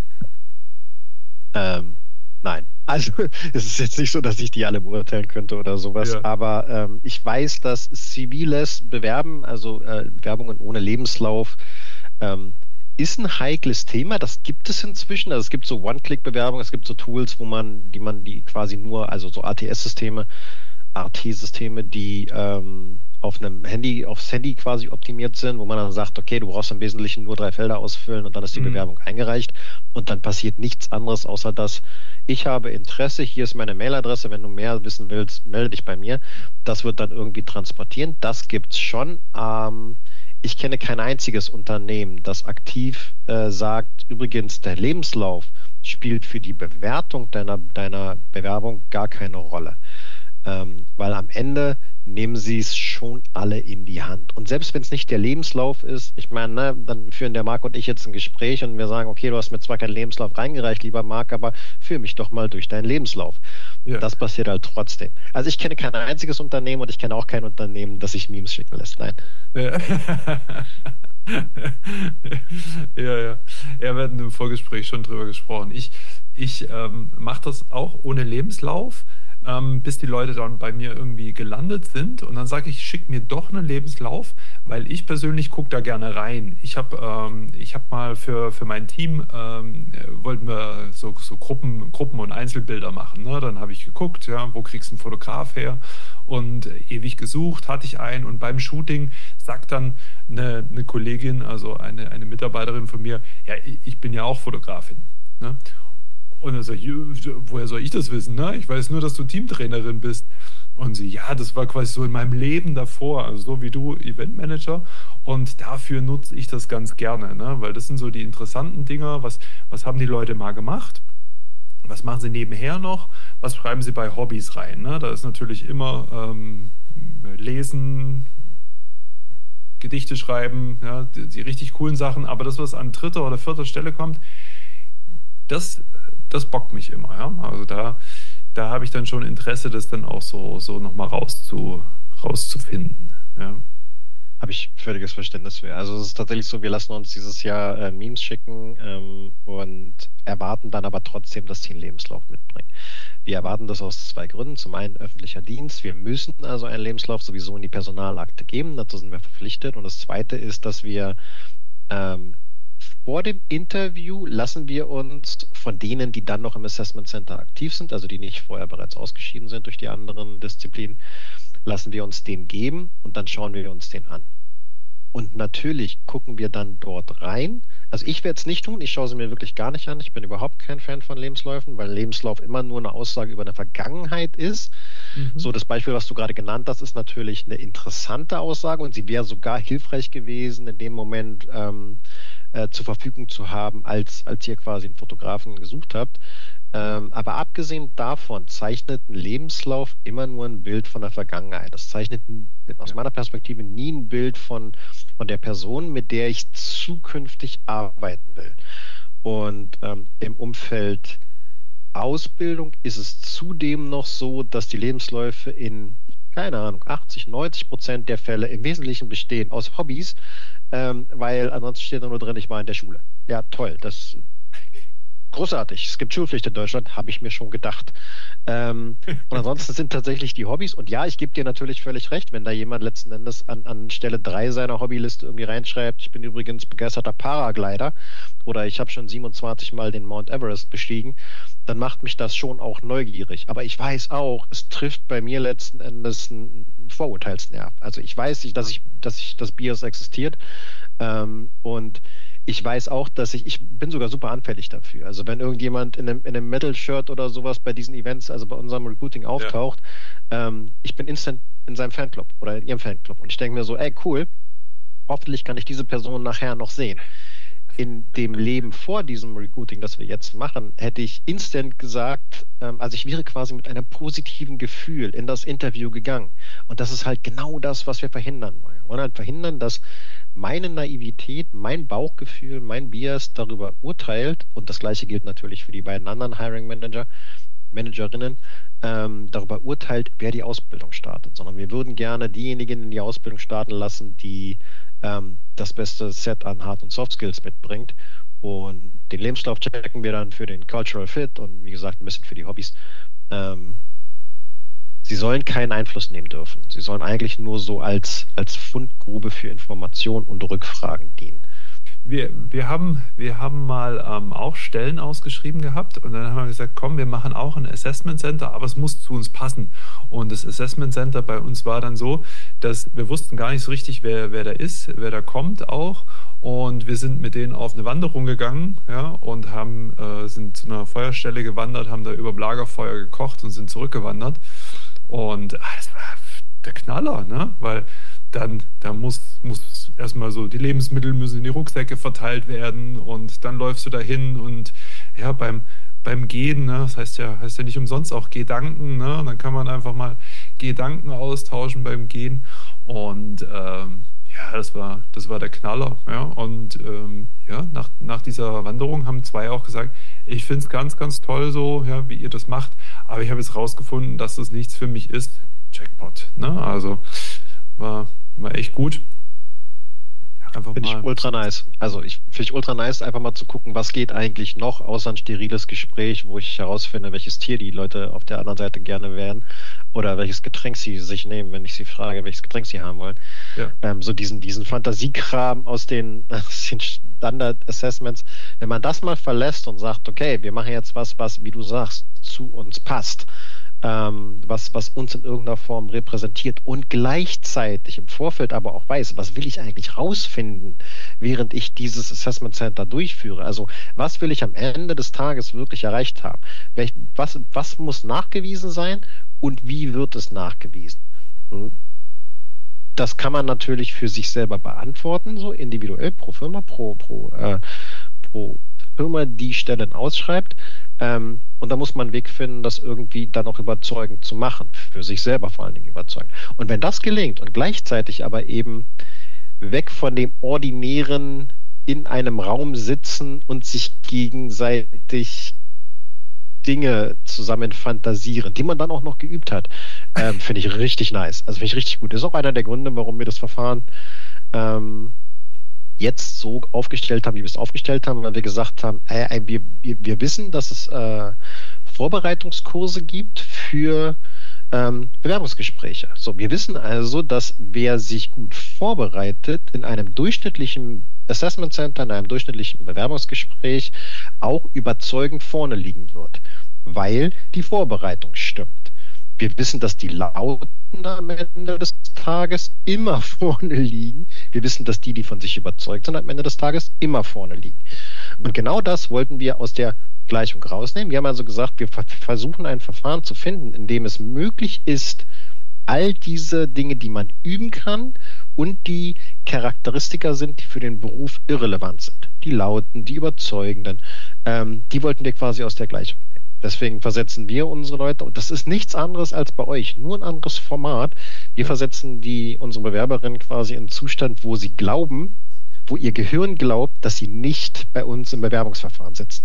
Ähm, nein. Also es ist jetzt nicht so, dass ich die alle beurteilen könnte oder sowas, Ja. aber ähm, ich weiß, dass ziviles Bewerben, also äh, Bewerbungen ohne Lebenslauf, ähm, ist ein heikles Thema. Das gibt es inzwischen. Also es gibt so One-Click-Bewerbungen, es gibt so Tools, wo man, die man die quasi nur, also so A T S-Systeme, A T-Systeme, die ähm, auf einem Handy, aufs Handy quasi optimiert sind, wo man dann sagt, okay, du brauchst im Wesentlichen nur drei Felder ausfüllen und dann ist die Mhm. Bewerbung eingereicht und dann passiert nichts anderes, außer dass ich habe Interesse, hier ist meine Mailadresse, wenn du mehr wissen willst, melde dich bei mir. Das wird dann irgendwie transportieren. Das gibt's schon. Ähm, ich kenne kein einziges Unternehmen, das aktiv äh, sagt, übrigens, der Lebenslauf spielt für die Bewertung deiner, deiner Bewerbung gar keine Rolle. Ähm, weil am Ende nehmen sie es schon alle in die Hand. Und selbst wenn es nicht der Lebenslauf ist, ich meine, ne, dann führen der Marc und ich jetzt ein Gespräch und wir sagen, okay, du hast mir zwar keinen Lebenslauf reingereicht, lieber Marc, aber führ mich doch mal durch deinen Lebenslauf. Ja. Das passiert halt trotzdem. Also ich kenne kein einziges Unternehmen und ich kenne auch kein Unternehmen, das sich Memes schicken lässt. Nein. Ja. Ja, ja. Ja, wir hatten im Vorgespräch schon drüber gesprochen. Ich, ich ähm, mache das auch ohne Lebenslauf, ähm, bis die Leute dann bei mir irgendwie gelandet sind. Und dann sage ich, schick mir doch einen Lebenslauf, weil ich persönlich gucke da gerne rein. Ich habe ähm, ich hab mal für, für mein Team, ähm, äh, wollten wir so, so Gruppen, Gruppen und Einzelbilder machen. Ne? Dann habe ich geguckt, ja, wo kriegst du einen Fotograf her? Und äh, ewig gesucht, hatte ich einen. Und beim Shooting sagt dann eine, eine Kollegin, also eine, eine Mitarbeiterin von mir, ja, ich ich bin ja auch Fotografin. Ne? Und dann sage ich, woher soll ich das wissen? Ne? Ich weiß nur, dass du Teamtrainerin bist. Und sie, ja, das war quasi so in meinem Leben davor, also so wie du Eventmanager. Und dafür nutze ich das ganz gerne, ne? Weil das sind so die interessanten Dinger. Was, was haben die Leute mal gemacht? Was machen sie nebenher noch? Was schreiben sie bei Hobbys rein? Ne? Da ist natürlich immer ähm, Lesen, Gedichte schreiben, ja, die, die richtig coolen Sachen, aber das, was an dritter oder vierter Stelle kommt, das, das bockt mich immer, ja. Also da, da habe ich dann schon Interesse, das dann auch so, so nochmal rauszu, rauszufinden. Ja. Habe ich völliges Verständnis für. Also es ist tatsächlich so, wir lassen uns dieses Jahr äh, Memes schicken ähm, und erwarten dann aber trotzdem, dass sie einen Lebenslauf mitbringen. Wir erwarten das aus zwei Gründen. Zum einen öffentlicher Dienst. Wir müssen also einen Lebenslauf sowieso in die Personalakte geben. Dazu sind wir verpflichtet. Und das zweite ist, dass wir ähm, vor dem Interview lassen wir uns von denen, die dann noch im Assessment Center aktiv sind, also die nicht vorher bereits ausgeschieden sind durch die anderen Disziplinen, lassen wir uns den geben und dann schauen wir uns den an. Und natürlich gucken wir dann dort rein. Also ich werde es nicht tun, ich schaue sie mir wirklich gar nicht an. Ich bin überhaupt kein Fan von Lebensläufen, weil Lebenslauf immer nur eine Aussage über eine Vergangenheit ist. Mhm. So, das Beispiel, was du gerade genannt hast, ist natürlich eine interessante Aussage und sie wäre sogar hilfreich gewesen, in dem Moment ähm, äh, zur Verfügung zu haben, als, als ihr quasi einen Fotografen gesucht habt. Ähm, aber abgesehen davon zeichnet ein Lebenslauf immer nur ein Bild von der Vergangenheit. Das zeichnet aus Ja. meiner Perspektive nie ein Bild von, von der Person, mit der ich zukünftig arbeiten will. Und ähm, im Umfeld Ausbildung ist es zudem noch so, dass die Lebensläufe in, keine Ahnung, achtzig, neunzig Prozent der Fälle im Wesentlichen bestehen aus Hobbys, ähm, weil ansonsten steht da nur drin, ich war in der Schule. Ja, toll, das großartig. Es gibt Schulpflicht in Deutschland, habe ich mir schon gedacht. Ähm, und ansonsten sind tatsächlich die Hobbys. Und ja, ich gebe dir natürlich völlig recht, wenn da jemand letzten Endes an, an Stelle drei seiner Hobbyliste irgendwie reinschreibt, ich bin übrigens begeisterter Paraglider oder ich habe schon siebenundzwanzig Mal den Mount Everest bestiegen, dann macht mich das schon auch neugierig. Aber ich weiß auch, es trifft bei mir letzten Endes einen Vorurteilsnerv. Also ich weiß, dass ich, dass ich das Bias existiert. Ähm, und ich weiß auch, dass ich, ich bin sogar super anfällig dafür. Also wenn irgendjemand in einem, in einem Metal-Shirt oder sowas bei diesen Events, also bei unserem Recruiting auftaucht, ja. ähm, ich bin instant in seinem Fanclub oder in ihrem Fanclub. Und ich denke mir so, ey, cool, hoffentlich kann ich diese Person nachher noch sehen. In dem Leben vor diesem Recruiting, das wir jetzt machen, hätte ich instant gesagt, ähm, also ich wäre quasi mit einem positiven Gefühl in das Interview gegangen. Und das ist halt genau das, was wir verhindern wollen. Wir wollen halt verhindern, dass meine Naivität, mein Bauchgefühl, mein Bias darüber urteilt, und das Gleiche gilt natürlich für die beiden anderen Hiring Manager, Managerinnen, ähm, darüber urteilt, wer die Ausbildung startet, sondern wir würden gerne diejenigen in die Ausbildung starten lassen, die ähm, das beste Set an Hard- und Soft Skills mitbringt. Und den Lebenslauf checken wir dann für den Cultural Fit und wie gesagt ein bisschen für die Hobbys. Ähm, sie sollen keinen Einfluss nehmen dürfen. Sie sollen eigentlich nur so als, als Fundgrube für Informationen und Rückfragen dienen. Wir, wir, haben, wir haben mal ähm, auch Stellen ausgeschrieben gehabt und dann haben wir gesagt, komm, wir machen auch ein Assessment Center, aber es muss zu uns passen. Und das Assessment Center bei uns war dann so, dass wir wussten gar nicht so richtig, wer, wer da ist, wer da kommt auch. Und wir sind mit denen auf eine Wanderung gegangen, ja, und haben, äh, sind zu einer Feuerstelle gewandert, haben da über dem Lagerfeuer gekocht und sind zurückgewandert. Und ah, das war der Knaller, ne? Weil dann, da muss, muss erstmal so, die Lebensmittel müssen in die Rucksäcke verteilt werden und dann läufst du dahin und ja, beim, beim Gehen, ne, das heißt ja, heißt ja nicht umsonst auch Gedanken, ne? Dann kann man einfach mal Gedanken austauschen beim Gehen und ähm, ja, das war, das war der Knaller, ja. Und ähm, ja, nach, nach dieser Wanderung haben zwei auch gesagt, ich finde es ganz, ganz toll so, ja, wie ihr das macht, aber ich habe jetzt rausgefunden, dass das nichts für mich ist. Jackpot, ne? Also war, war echt gut. Einfach Finde ich ultra nice. Also ich finde ich ultra nice, einfach mal zu gucken, was geht eigentlich noch, außer ein steriles Gespräch, wo ich herausfinde, welches Tier die Leute auf der anderen Seite gerne wären oder welches Getränk sie sich nehmen, wenn ich sie frage, welches Getränk sie haben wollen. Ja. Ähm, so diesen, diesen Fantasiekram aus den, aus den Standard-Assessments. Wenn man das mal verlässt und sagt, okay, wir machen jetzt was, was, wie du sagst, zu uns passt, Ähm, was, was uns in irgendeiner Form repräsentiert und gleichzeitig im Vorfeld aber auch weiß, was will ich eigentlich rausfinden, während ich dieses Assessment Center durchführe. Also was will ich am Ende des Tages wirklich erreicht haben? Welch, was, was muss nachgewiesen sein und wie wird es nachgewiesen? Das kann man natürlich für sich selber beantworten, so individuell pro Firma, pro, pro, äh, pro Firma, die Stellen ausschreibt. Ähm, und da muss man einen Weg finden, das irgendwie dann auch überzeugend zu machen, für sich selber vor allen Dingen überzeugend. Und wenn das gelingt und gleichzeitig aber eben weg von dem ordinären in einem Raum sitzen und sich gegenseitig Dinge zusammen fantasieren, die man dann auch noch geübt hat, ähm, finde ich richtig nice. Also finde ich richtig gut. Das ist auch einer der Gründe, warum wir das Verfahren ähm, jetzt so aufgestellt haben, wie wir es aufgestellt haben, weil wir gesagt haben, äh, wir, wir, wir wissen, dass es äh, Vorbereitungskurse gibt für ähm, Bewerbungsgespräche. So, wir wissen also, dass wer sich gut vorbereitet in einem durchschnittlichen Assessment Center, in einem durchschnittlichen Bewerbungsgespräch auch überzeugend vorne liegen wird, weil die Vorbereitung stimmt. Wir wissen, dass die Lauten am Ende des Tages immer vorne liegen. Wir wissen, dass die, die von sich überzeugt sind, am Ende des Tages immer vorne liegen. Und genau das wollten wir aus der Gleichung rausnehmen. Wir haben also gesagt, wir versuchen ein Verfahren zu finden, in dem es möglich ist, all diese Dinge, die man üben kann und die Charakteristika sind, die für den Beruf irrelevant sind. Die Lauten, die Überzeugenden, ähm, die wollten wir quasi aus der Gleichung nehmen. Deswegen versetzen wir unsere Leute, und das ist nichts anderes als bei euch, nur ein anderes Format. Wir versetzen die, unsere Bewerberinnen quasi in einen Zustand, wo sie glauben, wo ihr Gehirn glaubt, dass sie nicht bei uns im Bewerbungsverfahren sitzen.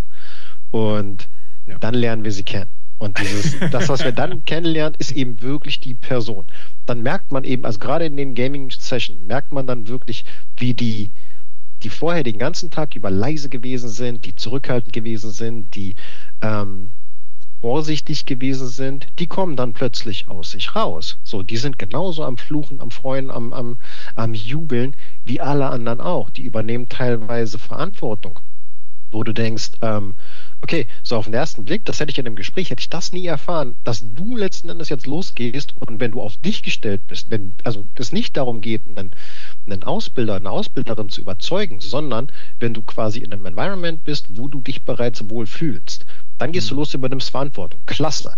Und ja. Dann lernen wir sie kennen. Und dieses, das, was wir dann kennenlernen, ist eben wirklich die Person. Dann merkt man eben, also gerade in den Gaming-Sessions, merkt man dann wirklich, wie die, die vorher den ganzen Tag über leise gewesen sind, die zurückhaltend gewesen sind, die ähm, vorsichtig gewesen sind, die kommen dann plötzlich aus sich raus. So, die sind genauso am Fluchen, am Freuen, am, am, am Jubeln, wie alle anderen auch. Die übernehmen teilweise Verantwortung, wo du denkst, ähm, okay, so auf den ersten Blick, das hätte ich in einem Gespräch, hätte ich das nie erfahren, dass du letzten Endes jetzt losgehst und wenn du auf dich gestellt bist, wenn, also es nicht darum geht, einen, einen Ausbilder, eine Ausbilderin zu überzeugen, sondern wenn du quasi in einem Environment bist, wo du dich bereits wohl fühlst, dann gehst du los, übernimmst Verantwortung. Klasse.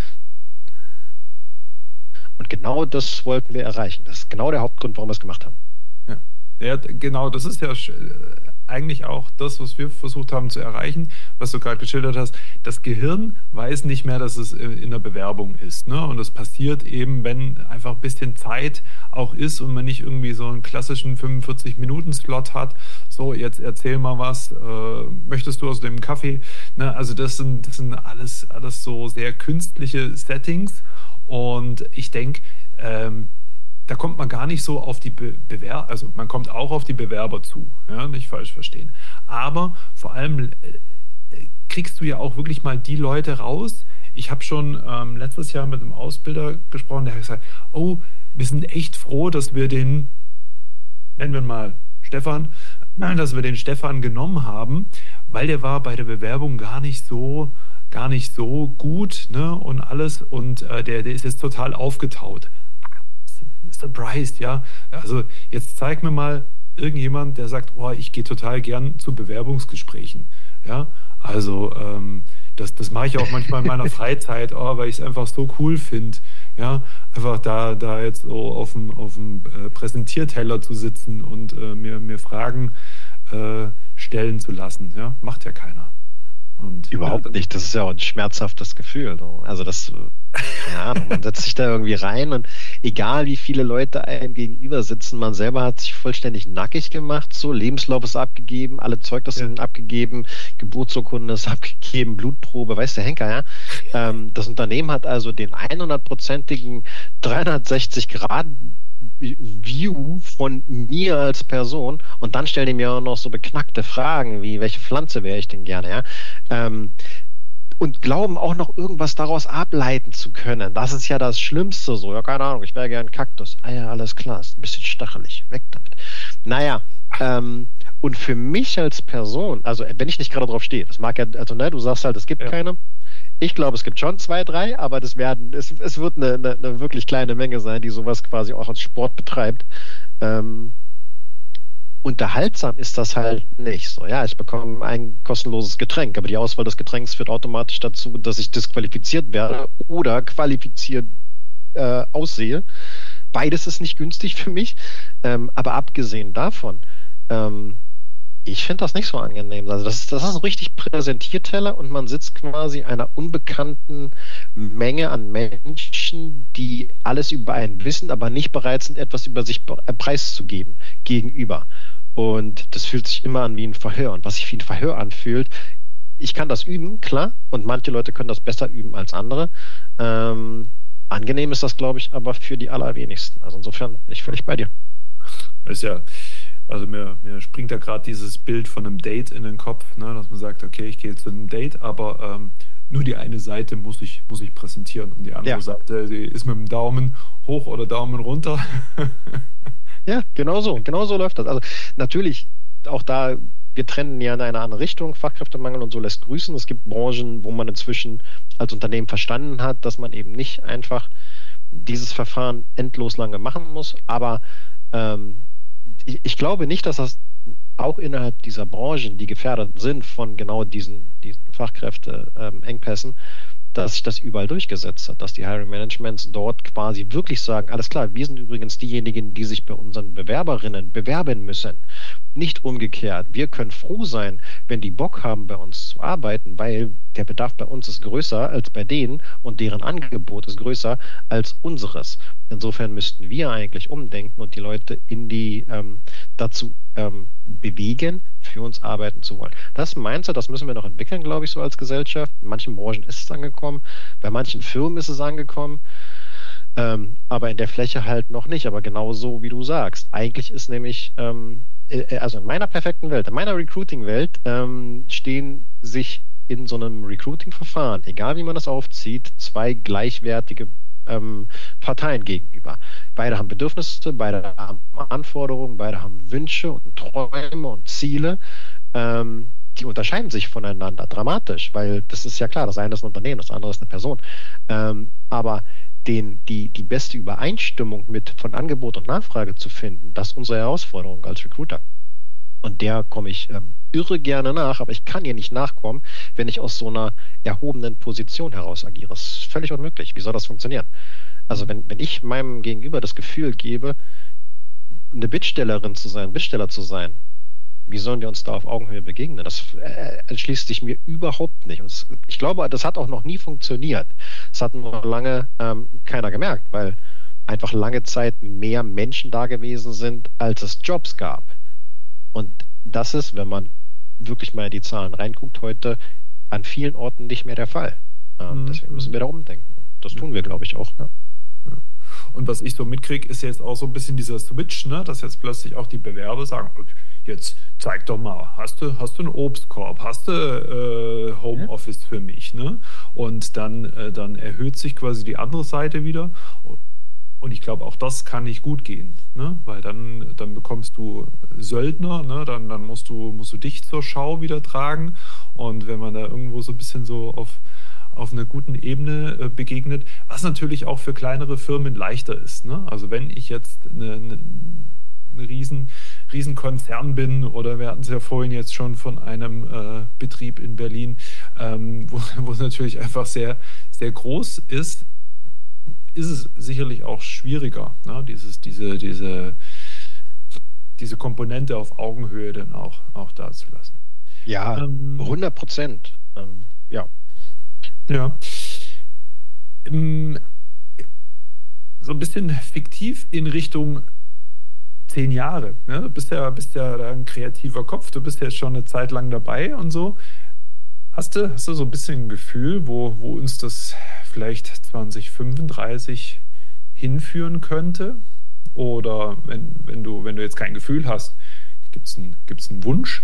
Und genau das wollten wir erreichen. Das ist genau der Hauptgrund, warum wir es gemacht haben. Ja. Ja, genau, das ist ja eigentlich auch das, was wir versucht haben zu erreichen, was du gerade geschildert hast. Das Gehirn weiß nicht mehr, dass es in der Bewerbung ist, ne? Und das passiert eben, wenn einfach ein bisschen Zeit auch ist und man nicht irgendwie so einen klassischen fünfundvierzig-Minuten-Slot hat. So, jetzt erzähl mal was, äh, möchtest du aus dem Kaffee? Ne? Also das sind, das sind alles, alles so sehr künstliche Settings und ich denke, ähm, da kommt man gar nicht so auf die Be Bewerber, also man kommt auch auf die Bewerber zu, ja, nicht falsch verstehen. Aber vor allem äh, kriegst du ja auch wirklich mal die Leute raus. Ich habe schon ähm, letztes Jahr mit einem Ausbilder gesprochen, der hat gesagt, oh, wir sind echt froh, dass wir den, nennen wir ihn mal Stefan, dass wir den Stefan genommen haben, weil der war bei der Bewerbung gar nicht so, gar nicht so gut, ne, und alles, und äh, der, der ist jetzt total aufgetaut. Surprised, ja. Also jetzt zeig mir mal irgendjemand, der sagt, oh, ich gehe total gern zu Bewerbungsgesprächen, ja. Also ähm, das, das mache ich auch manchmal in meiner Freizeit, oh, weil ich es einfach so cool finde, ja, einfach da, da jetzt so auf dem, auf dem äh, Präsentierteller zu sitzen und äh, mir, mir Fragen äh, stellen zu lassen, ja, macht ja keiner. Und, Überhaupt ja, nicht, das ist ja auch ein schmerzhaftes Gefühl. So. Also das, keine Ahnung, man setzt sich da irgendwie rein und egal wie viele Leute einem gegenüber sitzen, man selber hat sich vollständig nackig gemacht, so Lebenslauf ist abgegeben, alle Zeugnisse Ja. sind abgegeben, Geburtsurkunde ist abgegeben, Blutprobe, weiß der Henker, ja. Ähm, das Unternehmen hat also den hundertprozentigen dreihundertsechzig Grad View von mir als Person und dann stellen die mir auch noch so beknackte Fragen wie, welche Pflanze wäre ich denn gerne, ja? Ähm, und glauben auch noch irgendwas daraus ableiten zu können. Das ist ja das Schlimmste so. Ja, keine Ahnung, ich wäre gern Kaktus. Ah ja, alles klar, ist ein bisschen stachelig. Weg damit. Naja, ähm, und für mich als Person, also wenn ich nicht gerade drauf stehe, das mag ja, also ne, du sagst halt, es gibt Ja. keine. Ich glaube, es gibt schon zwei, drei, aber das werden, es, es wird eine, eine, eine wirklich kleine Menge sein, die sowas quasi auch als Sport betreibt. Ähm, unterhaltsam ist das halt nicht so. Ja, ich bekomme ein kostenloses Getränk, aber die Auswahl des Getränks führt automatisch dazu, dass ich disqualifiziert werde oder qualifiziert äh, aussehe. Beides ist nicht günstig für mich. Ähm, aber abgesehen davon, ähm, ich finde das nicht so angenehm. Also das ist, das ist ein richtig Präsentierteller und man sitzt quasi einer unbekannten Menge an Menschen, die alles über einen wissen, aber nicht bereit sind, etwas über sich be- äh, preiszugeben gegenüber. Und das fühlt sich immer an wie ein Verhör. Und was sich wie ein Verhör anfühlt, ich kann das üben, klar, und manche Leute können das besser üben als andere. Ähm, angenehm ist das, glaube ich, aber für die allerwenigsten. Also insofern bin ich völlig bei dir. Ist ja, also mir, mir springt da gerade dieses Bild von einem Date in den Kopf, ne, dass man sagt, okay, ich gehe zu einem Date, aber ähm, nur die eine Seite muss ich, muss ich präsentieren und die andere Ja. Seite, die ist mit dem Daumen hoch oder Daumen runter. Ja, genau so, genau so läuft das. Also natürlich, auch da, wir trennen ja in eine andere Richtung, Fachkräftemangel und so lässt grüßen. Es gibt Branchen, wo man inzwischen als Unternehmen verstanden hat, dass man eben nicht einfach dieses Verfahren endlos lange machen muss. Aber ähm, ich, ich glaube nicht, dass das auch innerhalb dieser Branchen, die gefährdet sind von genau diesen, diesen Fachkräfte-Engpässen, dass sich das überall durchgesetzt hat, dass die Hiring Managements dort quasi wirklich sagen, alles klar, wir sind übrigens diejenigen, die sich bei unseren Bewerberinnen bewerben müssen. Nicht umgekehrt. Wir können froh sein, wenn die Bock haben, bei uns zu arbeiten, weil der Bedarf bei uns ist größer als bei denen und deren Angebot ist größer als unseres. Insofern müssten wir eigentlich umdenken und die Leute in die ähm, dazu ähm, bewegen, für uns arbeiten zu wollen. Das Mindset, das müssen wir noch entwickeln, glaube ich, so als Gesellschaft. In manchen Branchen ist es angekommen, bei manchen Firmen ist es angekommen, ähm, aber in der Fläche halt noch nicht. Aber genau so, wie du sagst. Eigentlich ist nämlich, ähm, äh, also in meiner perfekten Welt, in meiner Recruiting-Welt, ähm, stehen sich in so einem Recruiting-Verfahren, egal wie man das aufzieht, zwei gleichwertige ähm, Parteien gegenüber. Beide haben Bedürfnisse, beide haben Anforderungen, beide haben Wünsche und Träume und Ziele. Ähm, die unterscheiden sich voneinander dramatisch, weil das ist ja klar, das eine ist ein Unternehmen, das andere ist eine Person. Ähm, aber den, die, die beste Übereinstimmung mit von Angebot und Nachfrage zu finden, das ist unsere Herausforderung als Recruiter. Und der komme ich ähm, irre gerne nach, aber ich kann ihr nicht nachkommen, wenn ich aus so einer erhobenen Position heraus agiere. Das ist völlig unmöglich. Wie soll das funktionieren? Also wenn, wenn ich meinem Gegenüber das Gefühl gebe, eine Bittstellerin zu sein, Bittsteller zu sein, wie sollen wir uns da auf Augenhöhe begegnen? Das äh, entschließt sich mir überhaupt nicht. Und es, ich glaube, das hat auch noch nie funktioniert. Das hat nur lange ähm, keiner gemerkt, weil einfach lange Zeit mehr Menschen da gewesen sind, als es Jobs gab. Und das ist, wenn man wirklich mal in die Zahlen reinguckt, heute an vielen Orten nicht mehr der Fall. Ähm, Mhm. Deswegen müssen wir da umdenken. Das tun wir, glaube ich, auch. Ja. Und was ich so mitkriege, ist jetzt auch so ein bisschen dieser Switch, ne, dass jetzt plötzlich auch die Bewerber sagen, jetzt zeig doch mal, hast du, hast du einen Obstkorb, hast du äh, Homeoffice für mich, ne? Und dann, äh, dann erhöht sich quasi die andere Seite wieder. Und ich glaube, auch das kann nicht gut gehen, ne? Weil dann, dann bekommst du Söldner, ne? Dann, dann musst du, musst du dich zur Schau wieder tragen. Und wenn man da irgendwo so ein bisschen so auf, auf einer guten Ebene äh, begegnet, was natürlich auch für kleinere Firmen leichter ist, ne? Also wenn ich jetzt eine, eine, ein riesen, riesen Konzern bin, oder wir hatten es ja vorhin jetzt schon von einem äh, Betrieb in Berlin, ähm, wo, wo es natürlich einfach sehr, sehr groß ist, ist es sicherlich auch schwieriger, ne? Dieses, diese, diese, diese Komponente auf Augenhöhe dann auch, auch da zu lassen. Ja, ähm, hundert Prozent. Ähm, ja. Ja. Ähm, so ein bisschen fiktiv in Richtung zehn Jahre. Ne? Du bist ja, bist ja ein kreativer Kopf, du bist ja jetzt schon eine Zeit lang dabei und so. Hast du, hast du so ein bisschen ein Gefühl, wo, wo uns das vielleicht zwanzig fünfunddreißig hinführen könnte? Oder wenn, wenn du, wenn du jetzt kein Gefühl hast, gibt es einen, gibt's einen Wunsch?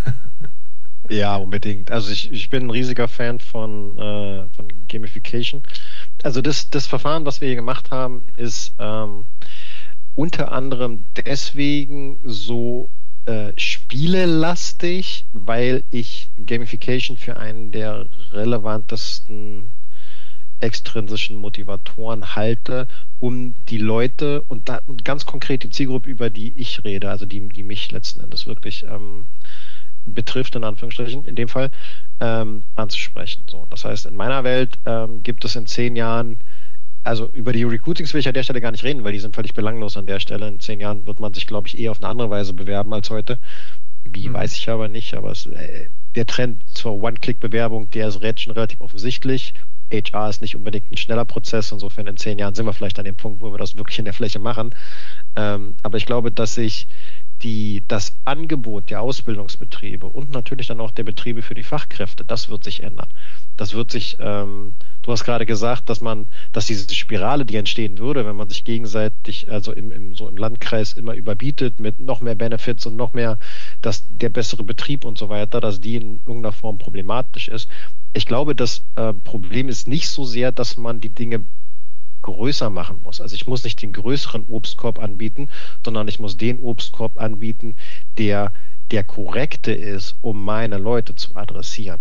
Ja, unbedingt. Also ich, ich bin ein riesiger Fan von, äh, von Gamification. Also das, das Verfahren, was wir hier gemacht haben, ist ähm, unter anderem deswegen so äh, spielelastig, weil ich Gamification für einen der relevantesten extrinsischen Motivatoren halte, um die Leute und, da, und ganz konkret die Zielgruppe, über die ich rede, also die, die mich letzten Endes wirklich ähm, betrifft, in Anführungsstrichen, in dem Fall, ähm, anzusprechen. So, das heißt, in meiner Welt ähm, gibt es in zehn Jahren, also über die Recruitings will ich an der Stelle gar nicht reden, weil die sind völlig belanglos an der Stelle. In zehn Jahren wird man sich, glaube ich, eher auf eine andere Weise bewerben als heute. Wie, mhm. weiß ich aber nicht, aber es, äh, der Trend zur One-Click-Bewerbung, der ist jetzt schon relativ offensichtlich. H R ist nicht unbedingt ein schneller Prozess, insofern in zehn Jahren sind wir vielleicht an dem Punkt, wo wir das wirklich in der Fläche machen. Ähm, aber ich glaube, dass sich die, das Angebot der Ausbildungsbetriebe und natürlich dann auch der Betriebe für die Fachkräfte, das wird sich ändern. Das wird sich, ähm, du hast gerade gesagt, dass man, dass diese Spirale, die entstehen würde, wenn man sich gegenseitig, also im, im, so im Landkreis immer überbietet mit noch mehr Benefits und noch mehr, dass der bessere Betrieb und so weiter, dass die in irgendeiner Form problematisch ist. Ich glaube, das äh, Problem ist nicht so sehr, dass man die Dinge größer machen muss. Also ich muss nicht den größeren Obstkorb anbieten, sondern ich muss den Obstkorb anbieten, der der korrekte ist, um meine Leute zu adressieren.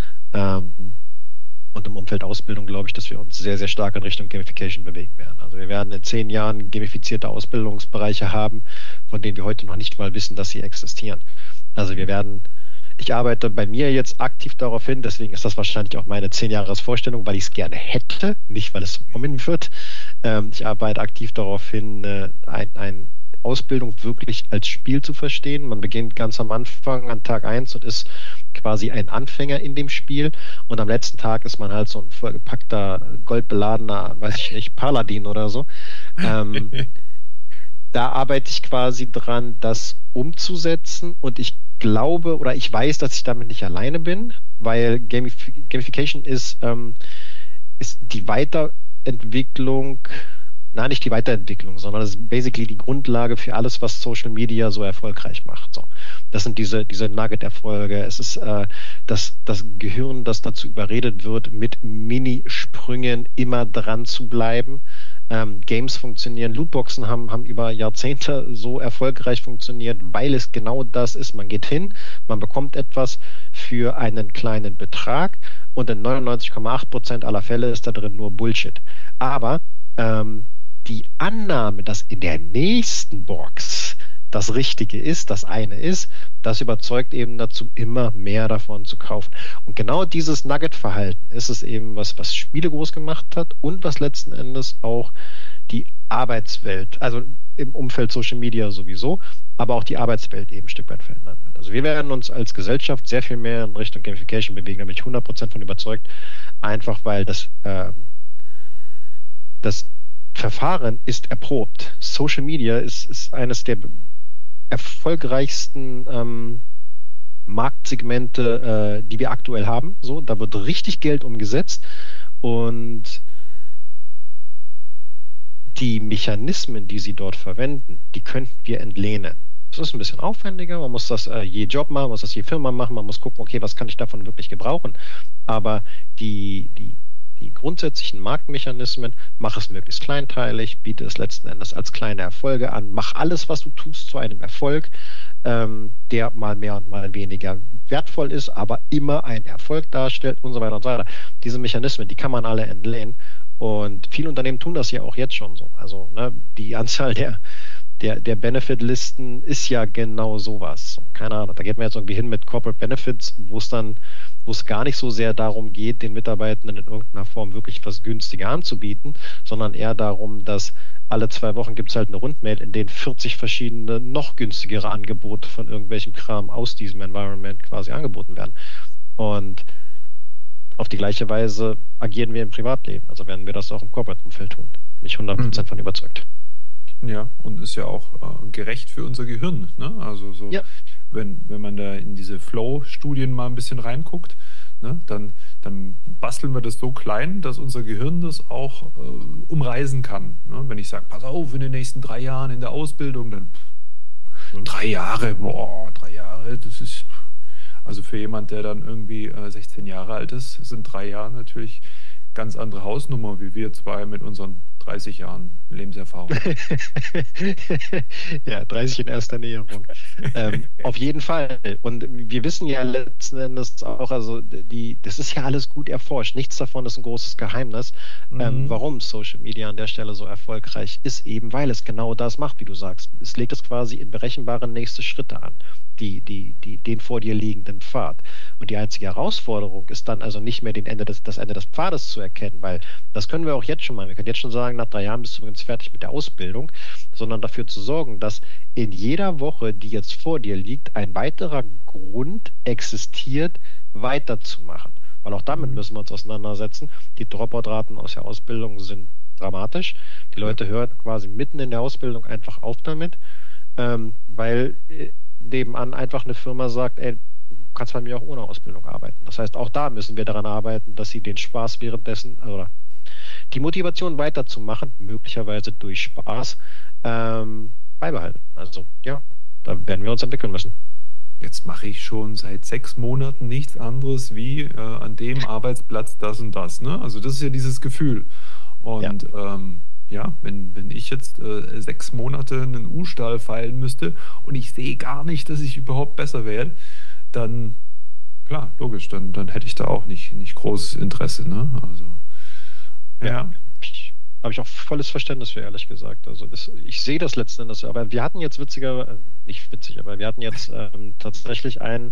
Ähm, und im Umfeld Ausbildung glaube ich, dass wir uns sehr, sehr stark in Richtung Gamification bewegen werden. Also wir werden in zehn Jahren gamifizierte Ausbildungsbereiche haben, von denen wir heute noch nicht mal wissen, dass sie existieren. Also wir werden Ich arbeite bei mir jetzt aktiv darauf hin, deswegen ist das wahrscheinlich auch meine zehn-Jahres-Vorstellung, weil ich es gerne hätte, nicht weil es kommen wird. Ähm, ich arbeite aktiv darauf hin, äh, ein, ein Ausbildung wirklich als Spiel zu verstehen. Man beginnt ganz am Anfang an Tag eins und ist quasi ein Anfänger in dem Spiel. Und am letzten Tag ist man halt so ein vollgepackter, goldbeladener, weiß ich nicht, Paladin oder so. Ähm, da arbeite ich quasi dran, das umzusetzen, und ich glaube oder ich weiß, dass ich damit nicht alleine bin, weil Gamif Gamification ist, ähm, ist die Weiterentwicklung, nein, nicht die Weiterentwicklung, sondern das ist basically die Grundlage für alles, was Social Media so erfolgreich macht. So, das sind diese, diese Nugget-Erfolge. Es ist äh, das, das Gehirn, das dazu überredet wird, mit Minisprüngen immer dran zu bleiben. Ähm, Games funktionieren, Lootboxen haben, haben über Jahrzehnte so erfolgreich funktioniert, weil es genau das ist. Man geht hin, man bekommt etwas für einen kleinen Betrag, und in neunundneunzig Komma acht Prozent aller Fälle ist da drin nur Bullshit. Aber ähm, die Annahme, dass in der nächsten Box das Richtige ist, das eine ist, das überzeugt eben dazu, immer mehr davon zu kaufen. Und genau dieses Nugget-Verhalten ist es eben, was, was Spiele groß gemacht hat und was letzten Endes auch die Arbeitswelt, also im Umfeld Social Media sowieso, aber auch die Arbeitswelt eben ein Stück weit verändern wird. Also wir werden uns als Gesellschaft sehr viel mehr in Richtung Gamification bewegen, da bin ich hundert Prozent von überzeugt, einfach weil das, äh, das Verfahren ist erprobt. Social Media ist, ist eines der erfolgreichsten ähm, Marktsegmente, äh, die wir aktuell haben. So, da wird richtig Geld umgesetzt, und die Mechanismen, die sie dort verwenden, die könnten wir entlehnen. Das ist ein bisschen aufwendiger, man muss das äh, je Job machen, man muss das je Firma machen, man muss gucken, okay, was kann ich davon wirklich gebrauchen. Aber die, die, die grundsätzlichen Marktmechanismen, mach es möglichst kleinteilig, biete es letzten Endes als kleine Erfolge an, mach alles, was du tust, zu einem Erfolg, ähm, der mal mehr und mal weniger wertvoll ist, aber immer ein Erfolg darstellt und so weiter und so weiter. Diese Mechanismen, die kann man alle entlehnen. Und viele Unternehmen tun das ja auch jetzt schon so. Also ne, die Anzahl der, der, der Benefit-Listen ist ja genau sowas. Keine Ahnung, da geht man jetzt irgendwie hin mit Corporate Benefits, wo es dann, wo es gar nicht so sehr darum geht, den Mitarbeitenden in irgendeiner Form wirklich was günstiger anzubieten, sondern eher darum, dass alle zwei Wochen gibt es halt eine Rundmail, in denen vierzig verschiedene, noch günstigere Angebote von irgendwelchem Kram aus diesem Environment quasi angeboten werden. Und auf die gleiche Weise agieren wir im Privatleben. Also werden wir das auch im Corporate-Umfeld tun. Bin ich hundert Prozent mhm. von überzeugt. Ja, und ist ja auch äh, gerecht für unser Gehirn. Ne? Also so, ja. wenn, wenn man da in diese Flow-Studien mal ein bisschen reinguckt, ne, dann, dann basteln wir das so klein, dass unser Gehirn das auch äh, umreißen kann. Ne? Wenn ich sage, pass auf, in den nächsten drei Jahren in der Ausbildung, dann pff, mhm. drei Jahre, boah, drei Jahre, das ist... Also für jemand, der dann irgendwie äh, sechzehn Jahre alt ist, sind drei Jahre natürlich ganz andere Hausnummer, wie wir zwei mit unseren dreißig Jahren Lebenserfahrung. Ja, dreißig in erster Näherung. ähm, auf jeden Fall. Und wir wissen ja letzten Endes auch, also die, das ist ja alles gut erforscht. Nichts davon ist ein großes Geheimnis. Mhm. Ähm, warum Social Media an der Stelle so erfolgreich ist, eben weil es genau das macht, wie du sagst. Es legt es quasi in berechenbare nächste Schritte an, die, die, die, den vor dir liegenden Pfad. Und die einzige Herausforderung ist dann also nicht mehr den Ende des, das Ende des Pfades zu erkennen, weil das können wir auch jetzt schon mal. Wir können jetzt schon sagen, nach drei Jahren bist du übrigens fertig mit der Ausbildung, sondern dafür zu sorgen, dass in jeder Woche, die jetzt vor dir liegt, ein weiterer Grund existiert, weiterzumachen. Weil auch damit müssen wir uns auseinandersetzen. Die Dropout-Raten aus der Ausbildung sind dramatisch. Die Leute hören quasi mitten in der Ausbildung einfach auf damit, ähm, weil äh, nebenan einfach eine Firma sagt, ey, du kannst bei mir auch ohne Ausbildung arbeiten. Das heißt, auch da müssen wir daran arbeiten, dass sie den Spaß währenddessen, oder die Motivation weiterzumachen, möglicherweise durch Spaß, ähm, beibehalten. Also ja, da werden wir uns entwickeln müssen. Jetzt mache ich schon seit sechs Monaten nichts anderes wie äh, an dem Arbeitsplatz das und das. Ne? Also das ist ja dieses Gefühl. Und ja, ähm, ja wenn, wenn ich jetzt äh, sechs Monate einen U-Stahl feilen müsste und ich sehe gar nicht, dass ich überhaupt besser werde, dann, klar, logisch, dann, dann hätte ich da auch nicht, nicht großes Interesse. Ne? Also ja. ja. Habe ich auch volles Verständnis für, ehrlich gesagt. Also das, ich sehe das letzten Endes, aber wir hatten jetzt witziger, nicht witzig, aber wir hatten jetzt ähm, tatsächlich einen,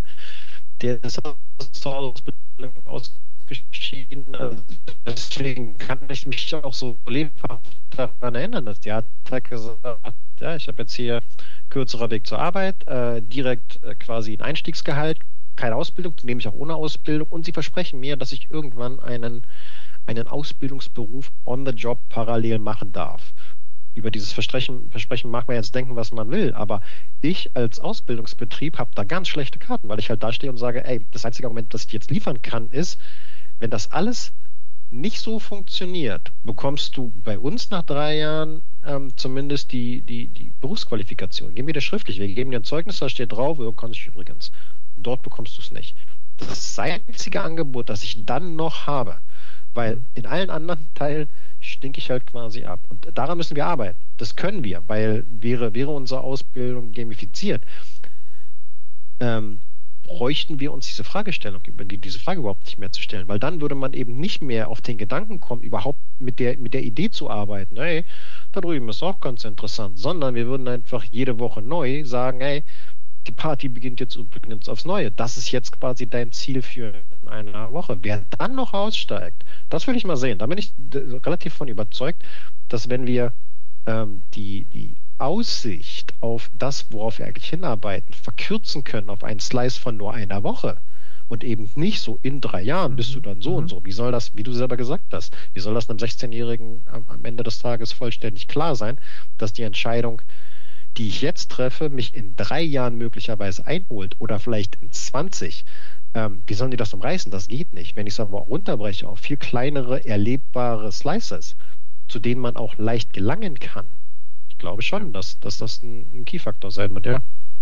der ist zur Ausbildung ausgeschieden. Also deswegen kann ich mich auch so lebhaft daran erinnern, dass die hat halt gesagt, ja, ich habe jetzt hier kürzerer Weg zur Arbeit, äh, direkt äh, quasi ein Einstiegsgehalt, keine Ausbildung, nehme ich auch ohne Ausbildung, und sie versprechen mir, dass ich irgendwann einen einen Ausbildungsberuf on the job parallel machen darf. Über dieses Versprechen, Versprechen mag man jetzt denken, was man will, aber ich als Ausbildungsbetrieb habe da ganz schlechte Karten, weil ich halt da stehe und sage, ey, das einzige Argument, das ich jetzt liefern kann, ist, wenn das alles nicht so funktioniert, bekommst du bei uns nach drei Jahren ähm, zumindest die, die, die Berufsqualifikation. Geben wir das schriftlich. Wir geben dir ein Zeugnis, da steht drauf, ja, kann ich übrigens. Dort bekommst du es nicht. Das ist das einzige Angebot, das ich dann noch habe. Weil in allen anderen Teilen stinke ich halt quasi ab. Und daran müssen wir arbeiten. Das können wir, weil wäre, wäre unsere Ausbildung gamifiziert, ähm, bräuchten wir uns diese Fragestellung, über die, diese Frage überhaupt nicht mehr zu stellen. Weil dann würde man eben nicht mehr auf den Gedanken kommen, überhaupt mit der, mit der Idee zu arbeiten. Hey, da drüben ist auch ganz interessant. Sondern wir würden einfach jede Woche neu sagen, hey, die Party beginnt jetzt übrigens aufs Neue. Das ist jetzt quasi dein Ziel für eine Woche. Wer dann noch aussteigt, das will ich mal sehen. Da bin ich relativ von überzeugt, dass wenn wir ähm, die, die Aussicht auf das, worauf wir eigentlich hinarbeiten, verkürzen können auf einen Slice von nur einer Woche und eben nicht so in drei Jahren bist du dann so mhm. und so. Wie soll das, wie du selber gesagt hast, wie soll das einem sechzehnjährigen am, am Ende des Tages vollständig klar sein, dass die Entscheidung, die ich jetzt treffe, mich in drei Jahren möglicherweise einholt oder vielleicht in zwanzig. Ähm, wie sollen die das umreißen? Das geht nicht. Wenn ich es aber runterbreche auf viel kleinere, erlebbare Slices, zu denen man auch leicht gelangen kann. Ich glaube schon, dass, dass das ein, ein Key-Faktor sein wird, ja.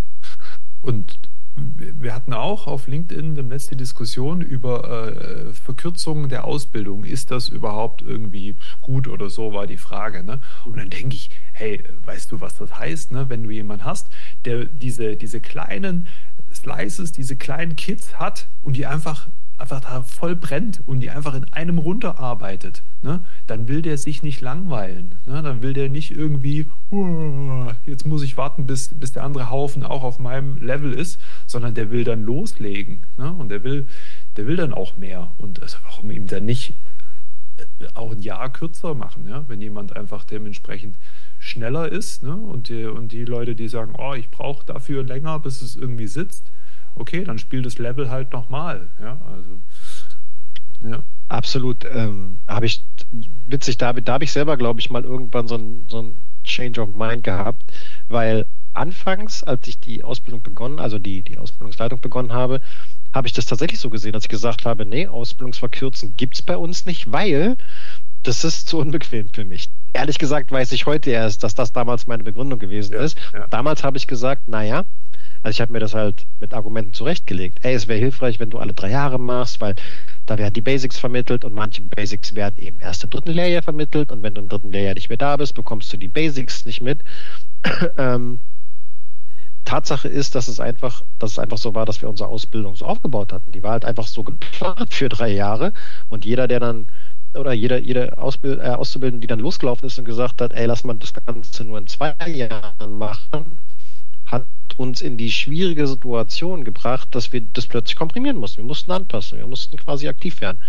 Und wir hatten auch auf LinkedIn demnächst die Diskussion über äh, Verkürzungen der Ausbildung. Ist das überhaupt irgendwie gut oder so, war die Frage. Ne? Und dann denke ich, hey, weißt du, was das heißt, ne? Wenn du jemanden hast, der diese, diese kleinen Slices, diese kleinen Kits hat und die einfach, einfach da voll brennt und die einfach in einem runterarbeitet, ne? Dann will der sich nicht langweilen. Ne? Dann will der nicht irgendwie, oh, jetzt muss ich warten, bis, bis der andere Haufen auch auf meinem Level ist, sondern der will dann loslegen. Ne? Und der will, der will dann auch mehr. Und also warum ihm dann nicht auch ein Jahr kürzer machen, ja? Wenn jemand einfach dementsprechend schneller ist, ne? Und die, und die Leute, die sagen, oh, ich brauche dafür länger, bis es irgendwie sitzt, okay, dann spielt das Level halt nochmal. Ja, also, ja. Absolut. Ähm, habe ich, witzig, da, da habe ich selber, glaube ich, mal irgendwann so ein, so ein Change of Mind gehabt, weil anfangs, als ich die Ausbildung begonnen, also die, die Ausbildungsleitung begonnen habe, habe ich das tatsächlich so gesehen, dass ich gesagt habe, nee, Ausbildungsverkürzen gibt's bei uns nicht, weil das ist zu unbequem für mich. Ehrlich gesagt weiß ich heute erst, dass das damals meine Begründung gewesen Ja, ist. ja. Damals habe ich gesagt, naja, also ich habe mir das halt mit Argumenten zurechtgelegt. Ey, es wäre hilfreich, wenn du alle drei Jahre machst, weil da werden die Basics vermittelt und manche Basics werden eben erst im dritten Lehrjahr vermittelt und wenn du im dritten Lehrjahr nicht mehr da bist, bekommst du die Basics nicht mit. ähm, Tatsache ist, dass es einfach, dass es einfach so war, dass wir unsere Ausbildung so aufgebaut hatten. Die war halt einfach so geplant für drei Jahre und jeder, der dann oder jeder, jede Ausbild, äh, Auszubildende, die dann losgelaufen ist und gesagt hat, ey, lass mal das Ganze nur in zwei Jahren machen, hat uns in die schwierige Situation gebracht, dass wir das plötzlich komprimieren mussten. Wir mussten anpassen, wir mussten quasi aktiv werden.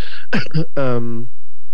ähm,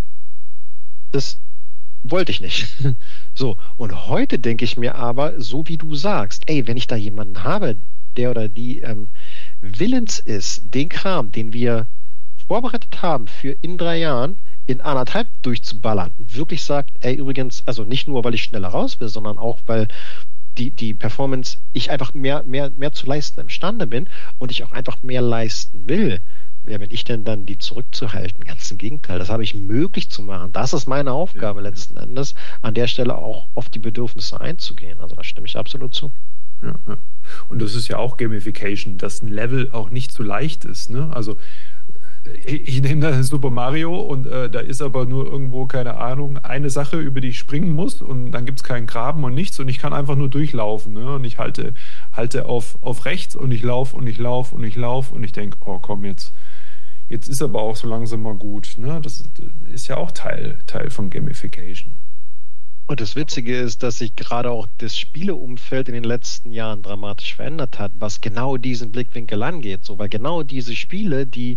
das wollte ich nicht. So, und heute denke ich mir aber, so wie du sagst, ey, wenn ich da jemanden habe, der oder die ähm, willens ist, den Kram, den wir vorbereitet haben für in drei Jahren, in anderthalb durchzuballern und wirklich sagt, ey, übrigens, also nicht nur, weil ich schneller raus will, sondern auch, weil die, die Performance, ich einfach mehr, mehr, mehr zu leisten imstande bin und ich auch einfach mehr leisten will. Wer bin ich denn dann, die zurückzuhalten? Ganz im Gegenteil, das habe ich möglich zu machen. Das ist meine Aufgabe Ja, letzten ja. Endes, an der Stelle auch auf die Bedürfnisse einzugehen. Also da stimme ich absolut zu. Ja, ja. Und das ist ja auch Gamification, dass ein Level auch nicht so leicht ist. Ne? Also ich, ich nehme da Super Mario und äh, da ist aber nur irgendwo, keine Ahnung, eine Sache, über die ich springen muss und dann gibt es keinen Graben und nichts und ich kann einfach nur durchlaufen. Ne? Und ich halte, halte auf, auf rechts und ich laufe und ich laufe und ich laufe und ich denke, oh komm, jetzt, jetzt ist aber auch so langsam mal gut. Ne? Das ist ja auch Teil, Teil von Gamification. Und das Witzige ist, dass sich gerade auch das Spieleumfeld in den letzten Jahren dramatisch verändert hat, was genau diesen Blickwinkel angeht. So, weil genau diese Spiele, die,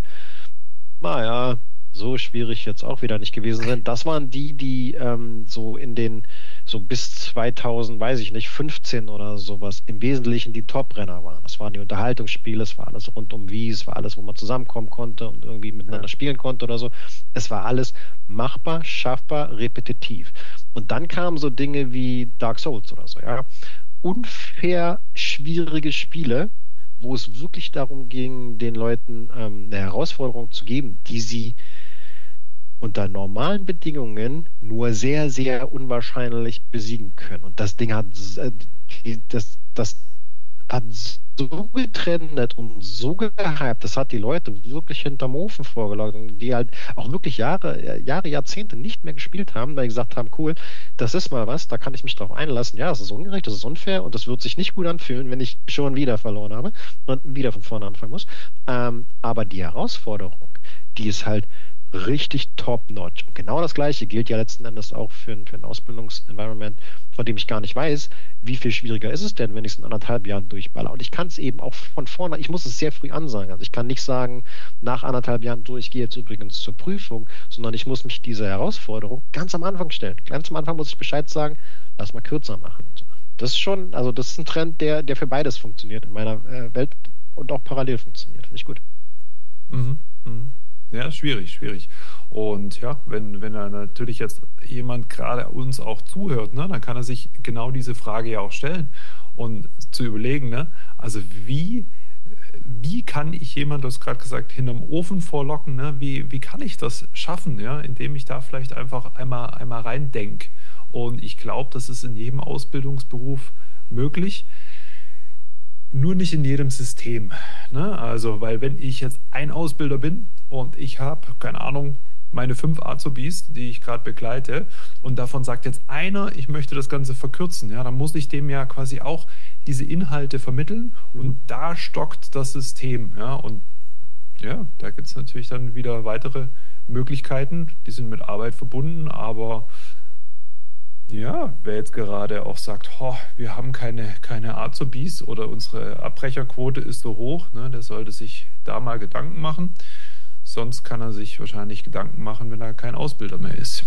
naja, so schwierig jetzt auch wieder nicht gewesen sind, das waren die, die ähm, so in den, so bis zweitausend, weiß ich nicht, fünfzehn oder sowas, im Wesentlichen die Top-Renner waren. Das waren die Unterhaltungsspiele, es war alles rund um Wii, es war alles, wo man zusammenkommen konnte und irgendwie miteinander Ja. spielen konnte oder so. Es war alles machbar, schaffbar, repetitiv. Und dann kamen so Dinge wie Dark Souls oder so, ja. Unfair schwierige Spiele, wo es wirklich darum ging, den Leuten ähm, eine Herausforderung zu geben, die sie unter normalen Bedingungen nur sehr, sehr unwahrscheinlich besiegen können. Und das Ding hat, äh, die, das, das hat so getrennt und so gehypt, das hat die Leute wirklich hinterm Ofen vorgelogen, die halt auch wirklich Jahre, Jahre, Jahrzehnte nicht mehr gespielt haben, weil die gesagt haben, cool, das ist mal was, da kann ich mich drauf einlassen. Ja, das ist ungerecht, das ist unfair und das wird sich nicht gut anfühlen, wenn ich schon wieder verloren habe und wieder von vorne anfangen muss. Ähm, aber die Herausforderung, die ist halt richtig top-notch. Und genau das Gleiche gilt ja letzten Endes auch für, ein- für ein Ausbildungsenvironment, von dem ich gar nicht weiß, wie viel schwieriger ist es denn, wenn ich es in anderthalb Jahren durchballer. Und ich kann es eben auch von vorne, ich muss es sehr früh ansagen. Also ich kann nicht sagen, nach anderthalb Jahren durch, ich gehe jetzt übrigens zur Prüfung, sondern ich muss mich dieser Herausforderung ganz am Anfang stellen. Ganz am Anfang muss ich Bescheid sagen, lass mal kürzer machen. Und so. Das ist schon, also das ist ein Trend, der, der für beides funktioniert in meiner äh, Welt und auch parallel funktioniert. Finde ich gut. Mhm. Mhm. Ja, schwierig, schwierig. Und ja, wenn, wenn da natürlich jetzt jemand gerade uns auch zuhört, ne, dann kann er sich genau diese Frage ja auch stellen und zu überlegen, ne, also wie wie kann ich jemand, du hast gerade gesagt, hinterm Ofen vorlocken, ne? Wie, wie kann ich das schaffen, ja? Indem ich da vielleicht einfach einmal, einmal reindenke. Und ich glaube, das ist in jedem Ausbildungsberuf möglich, nur nicht in jedem System. Ne? Also, weil wenn ich jetzt ein Ausbilder bin und ich habe, keine Ahnung, meine fünf Azubis, die ich gerade begleite, und davon sagt jetzt einer, ich möchte das Ganze verkürzen, ja, dann muss ich dem ja quasi auch diese Inhalte vermitteln und Mhm. da stockt das System, ja, und ja, da gibt es natürlich dann wieder weitere Möglichkeiten, die sind mit Arbeit verbunden, aber ja, wer jetzt gerade auch sagt, "Ho, wir haben keine, keine Azubis oder unsere Abbrecherquote ist so hoch, ne, der sollte sich da mal Gedanken machen. Sonst kann er sich wahrscheinlich Gedanken machen, wenn er kein Ausbilder mehr ist.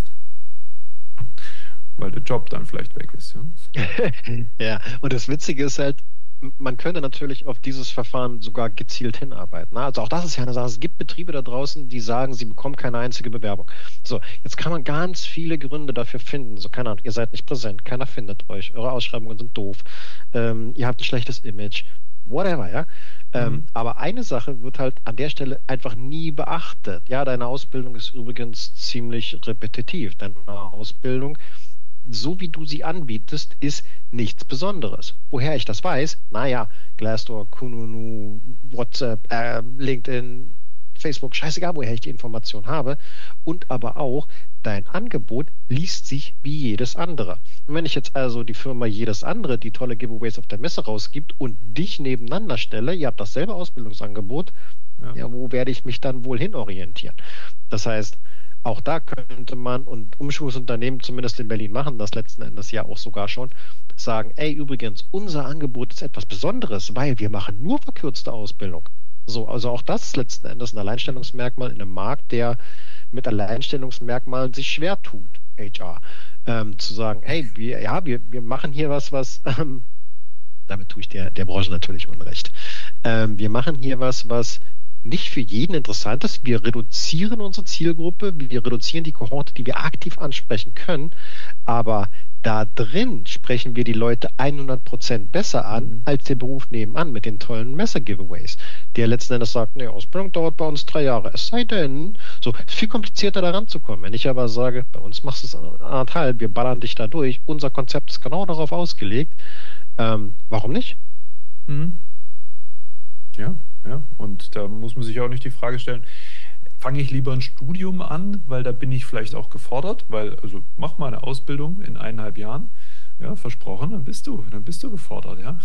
Weil der Job dann vielleicht weg ist. Ja, Ja, und das Witzige ist halt, m- man könnte natürlich auf dieses Verfahren sogar gezielt hinarbeiten. Ne? Also auch das ist ja eine Sache. Es gibt Betriebe da draußen, die sagen, sie bekommen keine einzige Bewerbung. So, jetzt kann man ganz viele Gründe dafür finden. So, keine Ahnung, ihr seid nicht präsent, keiner findet euch, eure Ausschreibungen sind doof, ähm, ihr habt ein schlechtes Image, whatever, ja. Ähm, mhm. aber eine Sache wird halt an der Stelle einfach nie beachtet. Ja, deine Ausbildung ist übrigens ziemlich repetitiv. Deine Ausbildung, so wie du sie anbietest, ist nichts Besonderes. Woher ich das weiß? Naja, Glassdoor, Kununu, WhatsApp, äh, LinkedIn, Facebook, scheißegal, woher ich die Information habe. Und aber auch, dein Angebot liest sich wie jedes andere. Und wenn ich jetzt also die Firma jedes andere, die tolle Giveaways auf der Messe rausgibt und dich nebeneinander stelle, ihr habt dasselbe Ausbildungsangebot, Ja. ja, wo werde ich mich dann wohl hinorientieren? Das heißt, auch da könnte man, und Umschulungsunternehmen zumindest in Berlin machen das letzten Endes ja auch sogar schon, sagen, ey, übrigens, unser Angebot ist etwas Besonderes, weil wir machen nur verkürzte Ausbildung. So, also auch das ist letzten Endes ein Alleinstellungsmerkmal in einem Markt, der mit Alleinstellungsmerkmalen sich schwer tut, H R. Ähm, zu sagen, ey, wir, ja, wir, wir machen hier was, was, ähm, damit tue ich der, der Branche natürlich Unrecht. Ähm, wir machen hier was, was nicht für jeden interessant ist. Wir reduzieren unsere Zielgruppe, wir reduzieren die Kohorte, die wir aktiv ansprechen können, aber da drin sprechen wir die Leute hundert Prozent besser an Mhm. als der Beruf nebenan mit den tollen Messer-Giveaways, der letzten Endes sagt, nee, Ausbildung dauert bei uns drei Jahre, es sei denn, so, ist viel komplizierter da ranzukommen. Wenn ich aber sage, bei uns machst du es anderthalb, wir ballern dich da durch, unser Konzept ist genau darauf ausgelegt, ähm, warum nicht? Mhm. Ja, ja. Und da muss man sich auch nicht die Frage stellen, fange ich lieber ein Studium an, weil da bin ich vielleicht auch gefordert, weil, also mach mal eine Ausbildung in eineinhalb Jahren. Ja, versprochen, dann bist du, dann bist du gefordert, ja.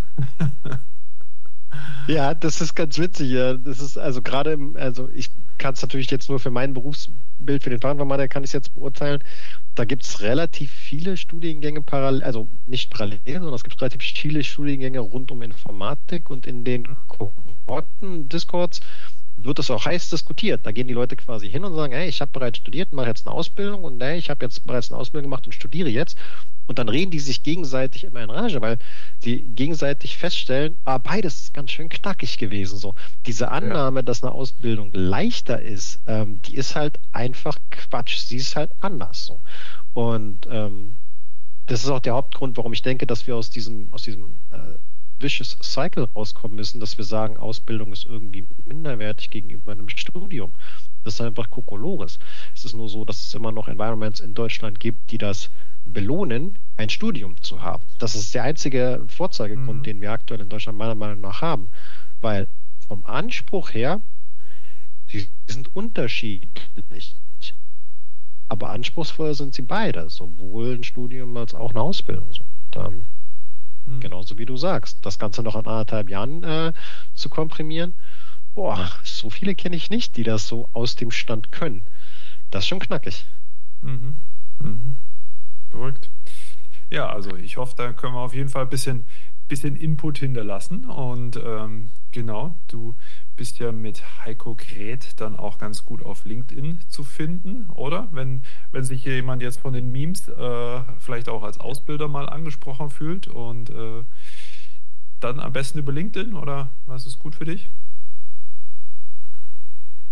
Ja, das ist ganz witzig. Ja. Das ist also gerade im, also ich kann es natürlich jetzt nur für mein Berufsbild, für den Fachinformatiker kann ich es jetzt beurteilen. Da gibt es relativ viele Studiengänge parallel, also nicht parallel, sondern es gibt relativ viele Studiengänge rund um Informatik und in den Kohorten, Discords wird es auch heiß diskutiert. Da gehen die Leute quasi hin und sagen, hey, ich habe bereits studiert, mache jetzt eine Ausbildung und hey, ich habe jetzt bereits eine Ausbildung gemacht und studiere jetzt. Und dann reden die sich gegenseitig immer in Rage, weil die gegenseitig feststellen, ah, beides ist ganz schön knackig gewesen. So, diese Ja. Annahme, dass eine Ausbildung leichter ist, ähm, die ist halt einfach Quatsch. Sie ist halt anders. So. Und ähm, das ist auch der Hauptgrund, warum ich denke, dass wir aus diesem, aus diesem äh, Vicious Cycle rauskommen müssen, dass wir sagen, Ausbildung ist irgendwie minderwertig gegenüber einem Studium. Das ist einfach Kokolores. Es ist nur so, dass es immer noch Environments in Deutschland gibt, die das belohnen, ein Studium zu haben. Das ist der einzige Vorzeigegrund, Mhm. den wir aktuell in Deutschland meiner Meinung nach haben. Weil vom Anspruch her, sie sind unterschiedlich. Aber anspruchsvoll sind sie beide, sowohl ein Studium als auch eine Ausbildung. Und, ähm, Mhm. genauso wie du sagst, das Ganze noch in anderthalb Jahren äh, zu komprimieren. Boah, so viele kenne ich nicht, die das so aus dem Stand können. Das ist schon knackig. Mhm. Mhm. Verrückt. Ja, also ich hoffe, da können wir auf jeden Fall ein bisschen, bisschen Input hinterlassen. Und ähm, genau, du bist ja mit Heiko Gräth dann auch ganz gut auf LinkedIn zu finden, oder? Wenn, wenn sich hier jemand jetzt von den Memes äh, vielleicht auch als Ausbilder mal angesprochen fühlt und äh, dann am besten über LinkedIn, oder was ist gut für dich?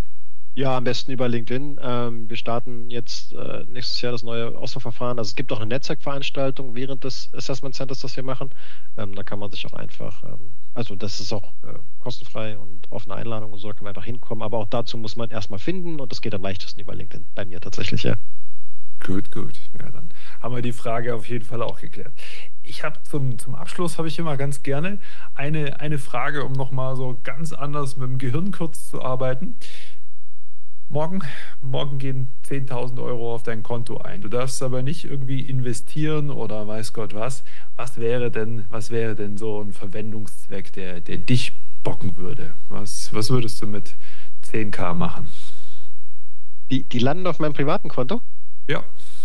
Ja, am besten über LinkedIn. Ähm, wir starten jetzt äh, nächstes Jahr das neue Auswahlverfahren. Also es gibt auch eine Netzwerkveranstaltung während des Assessment Centers, das wir machen. Ähm, da kann man sich auch einfach, ähm, also das ist auch äh, kostenfrei und offene Einladung und so, da kann man einfach hinkommen. Aber auch dazu muss man erstmal finden und das geht am leichtesten über LinkedIn. Bei mir tatsächlich, ja. Gut, gut. Ja, dann haben wir die Frage auf jeden Fall auch geklärt. Ich habe zum, zum Abschluss habe ich immer ganz gerne eine, eine Frage, um nochmal so ganz anders mit dem Gehirn kurz zu arbeiten. Morgen, morgen gehen zehntausend Euro auf dein Konto ein. Du darfst aber nicht irgendwie investieren oder weiß Gott was. Was wäre denn, was wäre denn so ein Verwendungszweck, der, der dich bocken würde? Was, was würdest du mit zehntausend machen? Die, die landen auf meinem privaten Konto? Ja,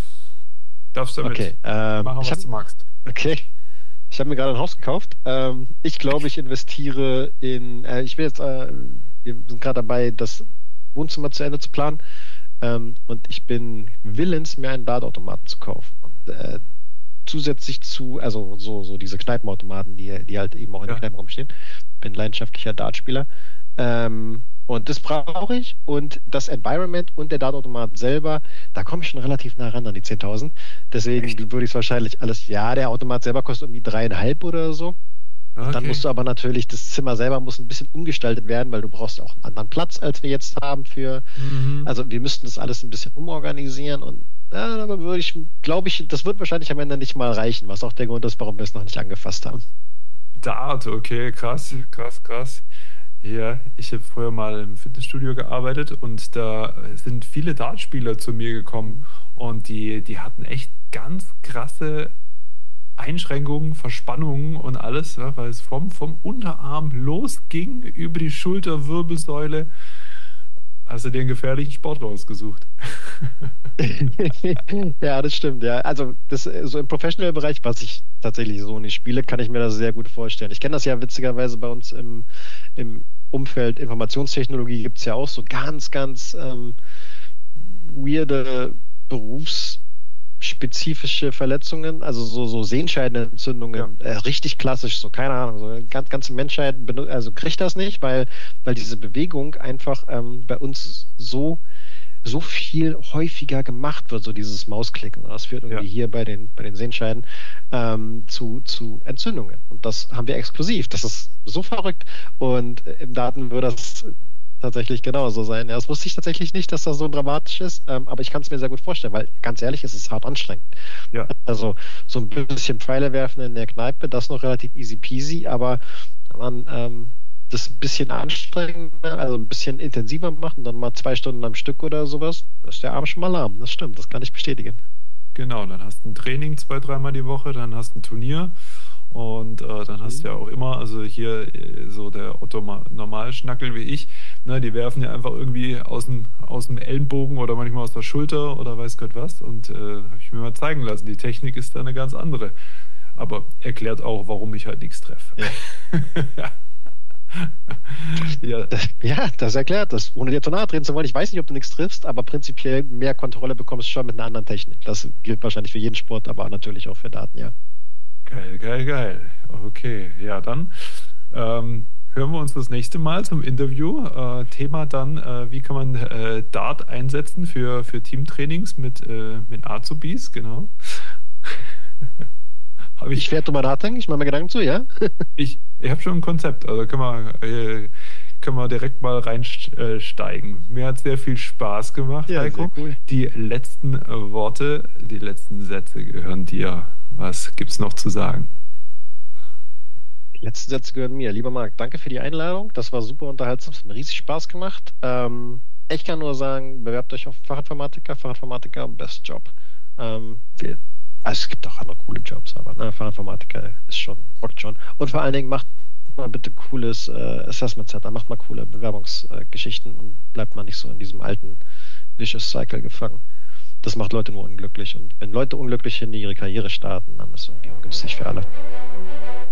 darfst damit Okay, ähm, machen, ich was hab, du magst. okay. Ich habe mir gerade ein Haus gekauft. Ähm, ich glaube, ich investiere in, äh, ich will jetzt, äh, wir sind gerade dabei, das Wohnzimmer zu Ende zu planen. Ähm, und ich bin willens, mir einen Dartautomaten zu kaufen. Und äh, zusätzlich zu, also so, so diese Kneipenautomaten, die, die halt eben auch in den Ja, Kneipen rumstehen. Bin leidenschaftlicher Dartspieler. Ähm, und das brauche ich. Und das Environment und der Dartautomat selber, da komme ich schon relativ nah ran an die zehntausend. Deswegen echt? würde ich es wahrscheinlich alles, ja, der Automat selber kostet irgendwie dreieinhalb oder so. Und dann Okay. musst du aber natürlich, das Zimmer selber muss ein bisschen umgestaltet werden, weil du brauchst auch einen anderen Platz, als wir jetzt haben für, Mhm. also wir müssten das alles ein bisschen umorganisieren und ja, aber würde ich, glaube ich, das wird wahrscheinlich am Ende nicht mal reichen, was auch der Grund ist, warum wir es noch nicht angefasst haben. Dart, okay, krass, krass, krass. Ja, ich habe früher mal im Fitnessstudio gearbeitet und da sind viele Dartspieler zu mir gekommen Mhm. und die, die hatten echt ganz krasse Einschränkungen, Verspannungen und alles, ja, weil es vom, vom Unterarm losging über die Schulterwirbelsäule. Hast du dir einen gefährlichen Sport rausgesucht? Ja, das stimmt, ja. Also das äh, so im Professional-Bereich, was ich tatsächlich so nicht spiele, kann ich mir das sehr gut vorstellen. Ich kenne das ja witzigerweise bei uns im, im Umfeld Informationstechnologie gibt es ja auch so ganz, ganz ähm, weirde berufsspezifische Verletzungen, also so, so Ja, Sehenscheidenentzündungen, äh, richtig klassisch, so keine Ahnung, so ganz, ganze Menschheit benu- also kriegt das nicht, weil, weil diese Bewegung einfach ähm, bei uns so so viel häufiger gemacht wird, so dieses Mausklicken. Und das führt ja, irgendwie hier bei den, bei den Sehenscheiden ähm, zu, zu Entzündungen. Und das haben wir exklusiv. Das ist so verrückt. Und im Daten würde das tatsächlich genauso sein. Ja, das wusste ich tatsächlich nicht, dass das so dramatisch ist, ähm, aber ich kann es mir sehr gut vorstellen, weil ganz ehrlich, es ist hart anstrengend. ja. Also so ein bisschen Pfeile werfen in der Kneipe, das noch relativ easy peasy, aber man ähm, das ein bisschen anstrengender, also ein bisschen intensiver machen, dann mal zwei Stunden am Stück oder sowas, da ist der Arm schon mal lahm. Das stimmt, das kann ich bestätigen. Genau, dann hast du ein Training zwei, dreimal die Woche, dann hast du ein Turnier und äh, dann hast du Mhm. ja auch immer, also hier äh, so der Otto Ma- Normalschnackel wie ich, ne, die werfen ja einfach irgendwie aus dem, aus dem Ellenbogen oder manchmal aus der Schulter oder weiß Gott was und äh, habe ich mir mal zeigen lassen, die Technik ist da eine ganz andere. Aber erklärt auch, warum ich halt nichts treffe. Ja. Ja, Das, ja, das erklärt das. Ohne dir zu nahe treten zu wollen. Ich weiß nicht, ob du nichts triffst, aber prinzipiell mehr Kontrolle bekommst du schon mit einer anderen Technik. Das gilt wahrscheinlich für jeden Sport, aber natürlich auch für Daten, ja. geil, geil, geil. Okay, ja, dann ähm, hören wir uns das nächste Mal zum Interview. Äh, Thema dann, äh, wie kann man äh, Dart einsetzen für, für Teamtrainings mit, äh, mit Azubis, genau. Habe ich, Ich werde drüber nachdenken, ich mache mir Gedanken zu, ja? ich, ich habe schon ein Konzept, also können wir, äh, können wir direkt mal reinsteigen. Mir hat sehr viel Spaß gemacht, Ja, sehr Heiko. cool. Die letzten äh, Worte, die letzten Sätze gehören dir. Was gibt's noch zu sagen? Die letzten Sätze gehören mir. Lieber Marc, danke für die Einladung. Das war super unterhaltsam. Es hat mir riesig Spaß gemacht. Ähm, ich kann nur sagen, bewerbt euch auf Fachinformatiker. Fachinformatiker, best Job. Ähm, wir, also es gibt auch andere coole Jobs, aber ne, Fachinformatiker ist schon, rockt schon. Und vor allen Dingen macht mal bitte cooles äh, Assessment Center, macht mal coole Bewerbungsgeschichten und bleibt mal nicht so in diesem alten Vicious Cycle gefangen. Das macht Leute nur unglücklich. Und wenn Leute unglücklich in ihre Karriere starten, dann ist es irgendwie ungünstig für alle.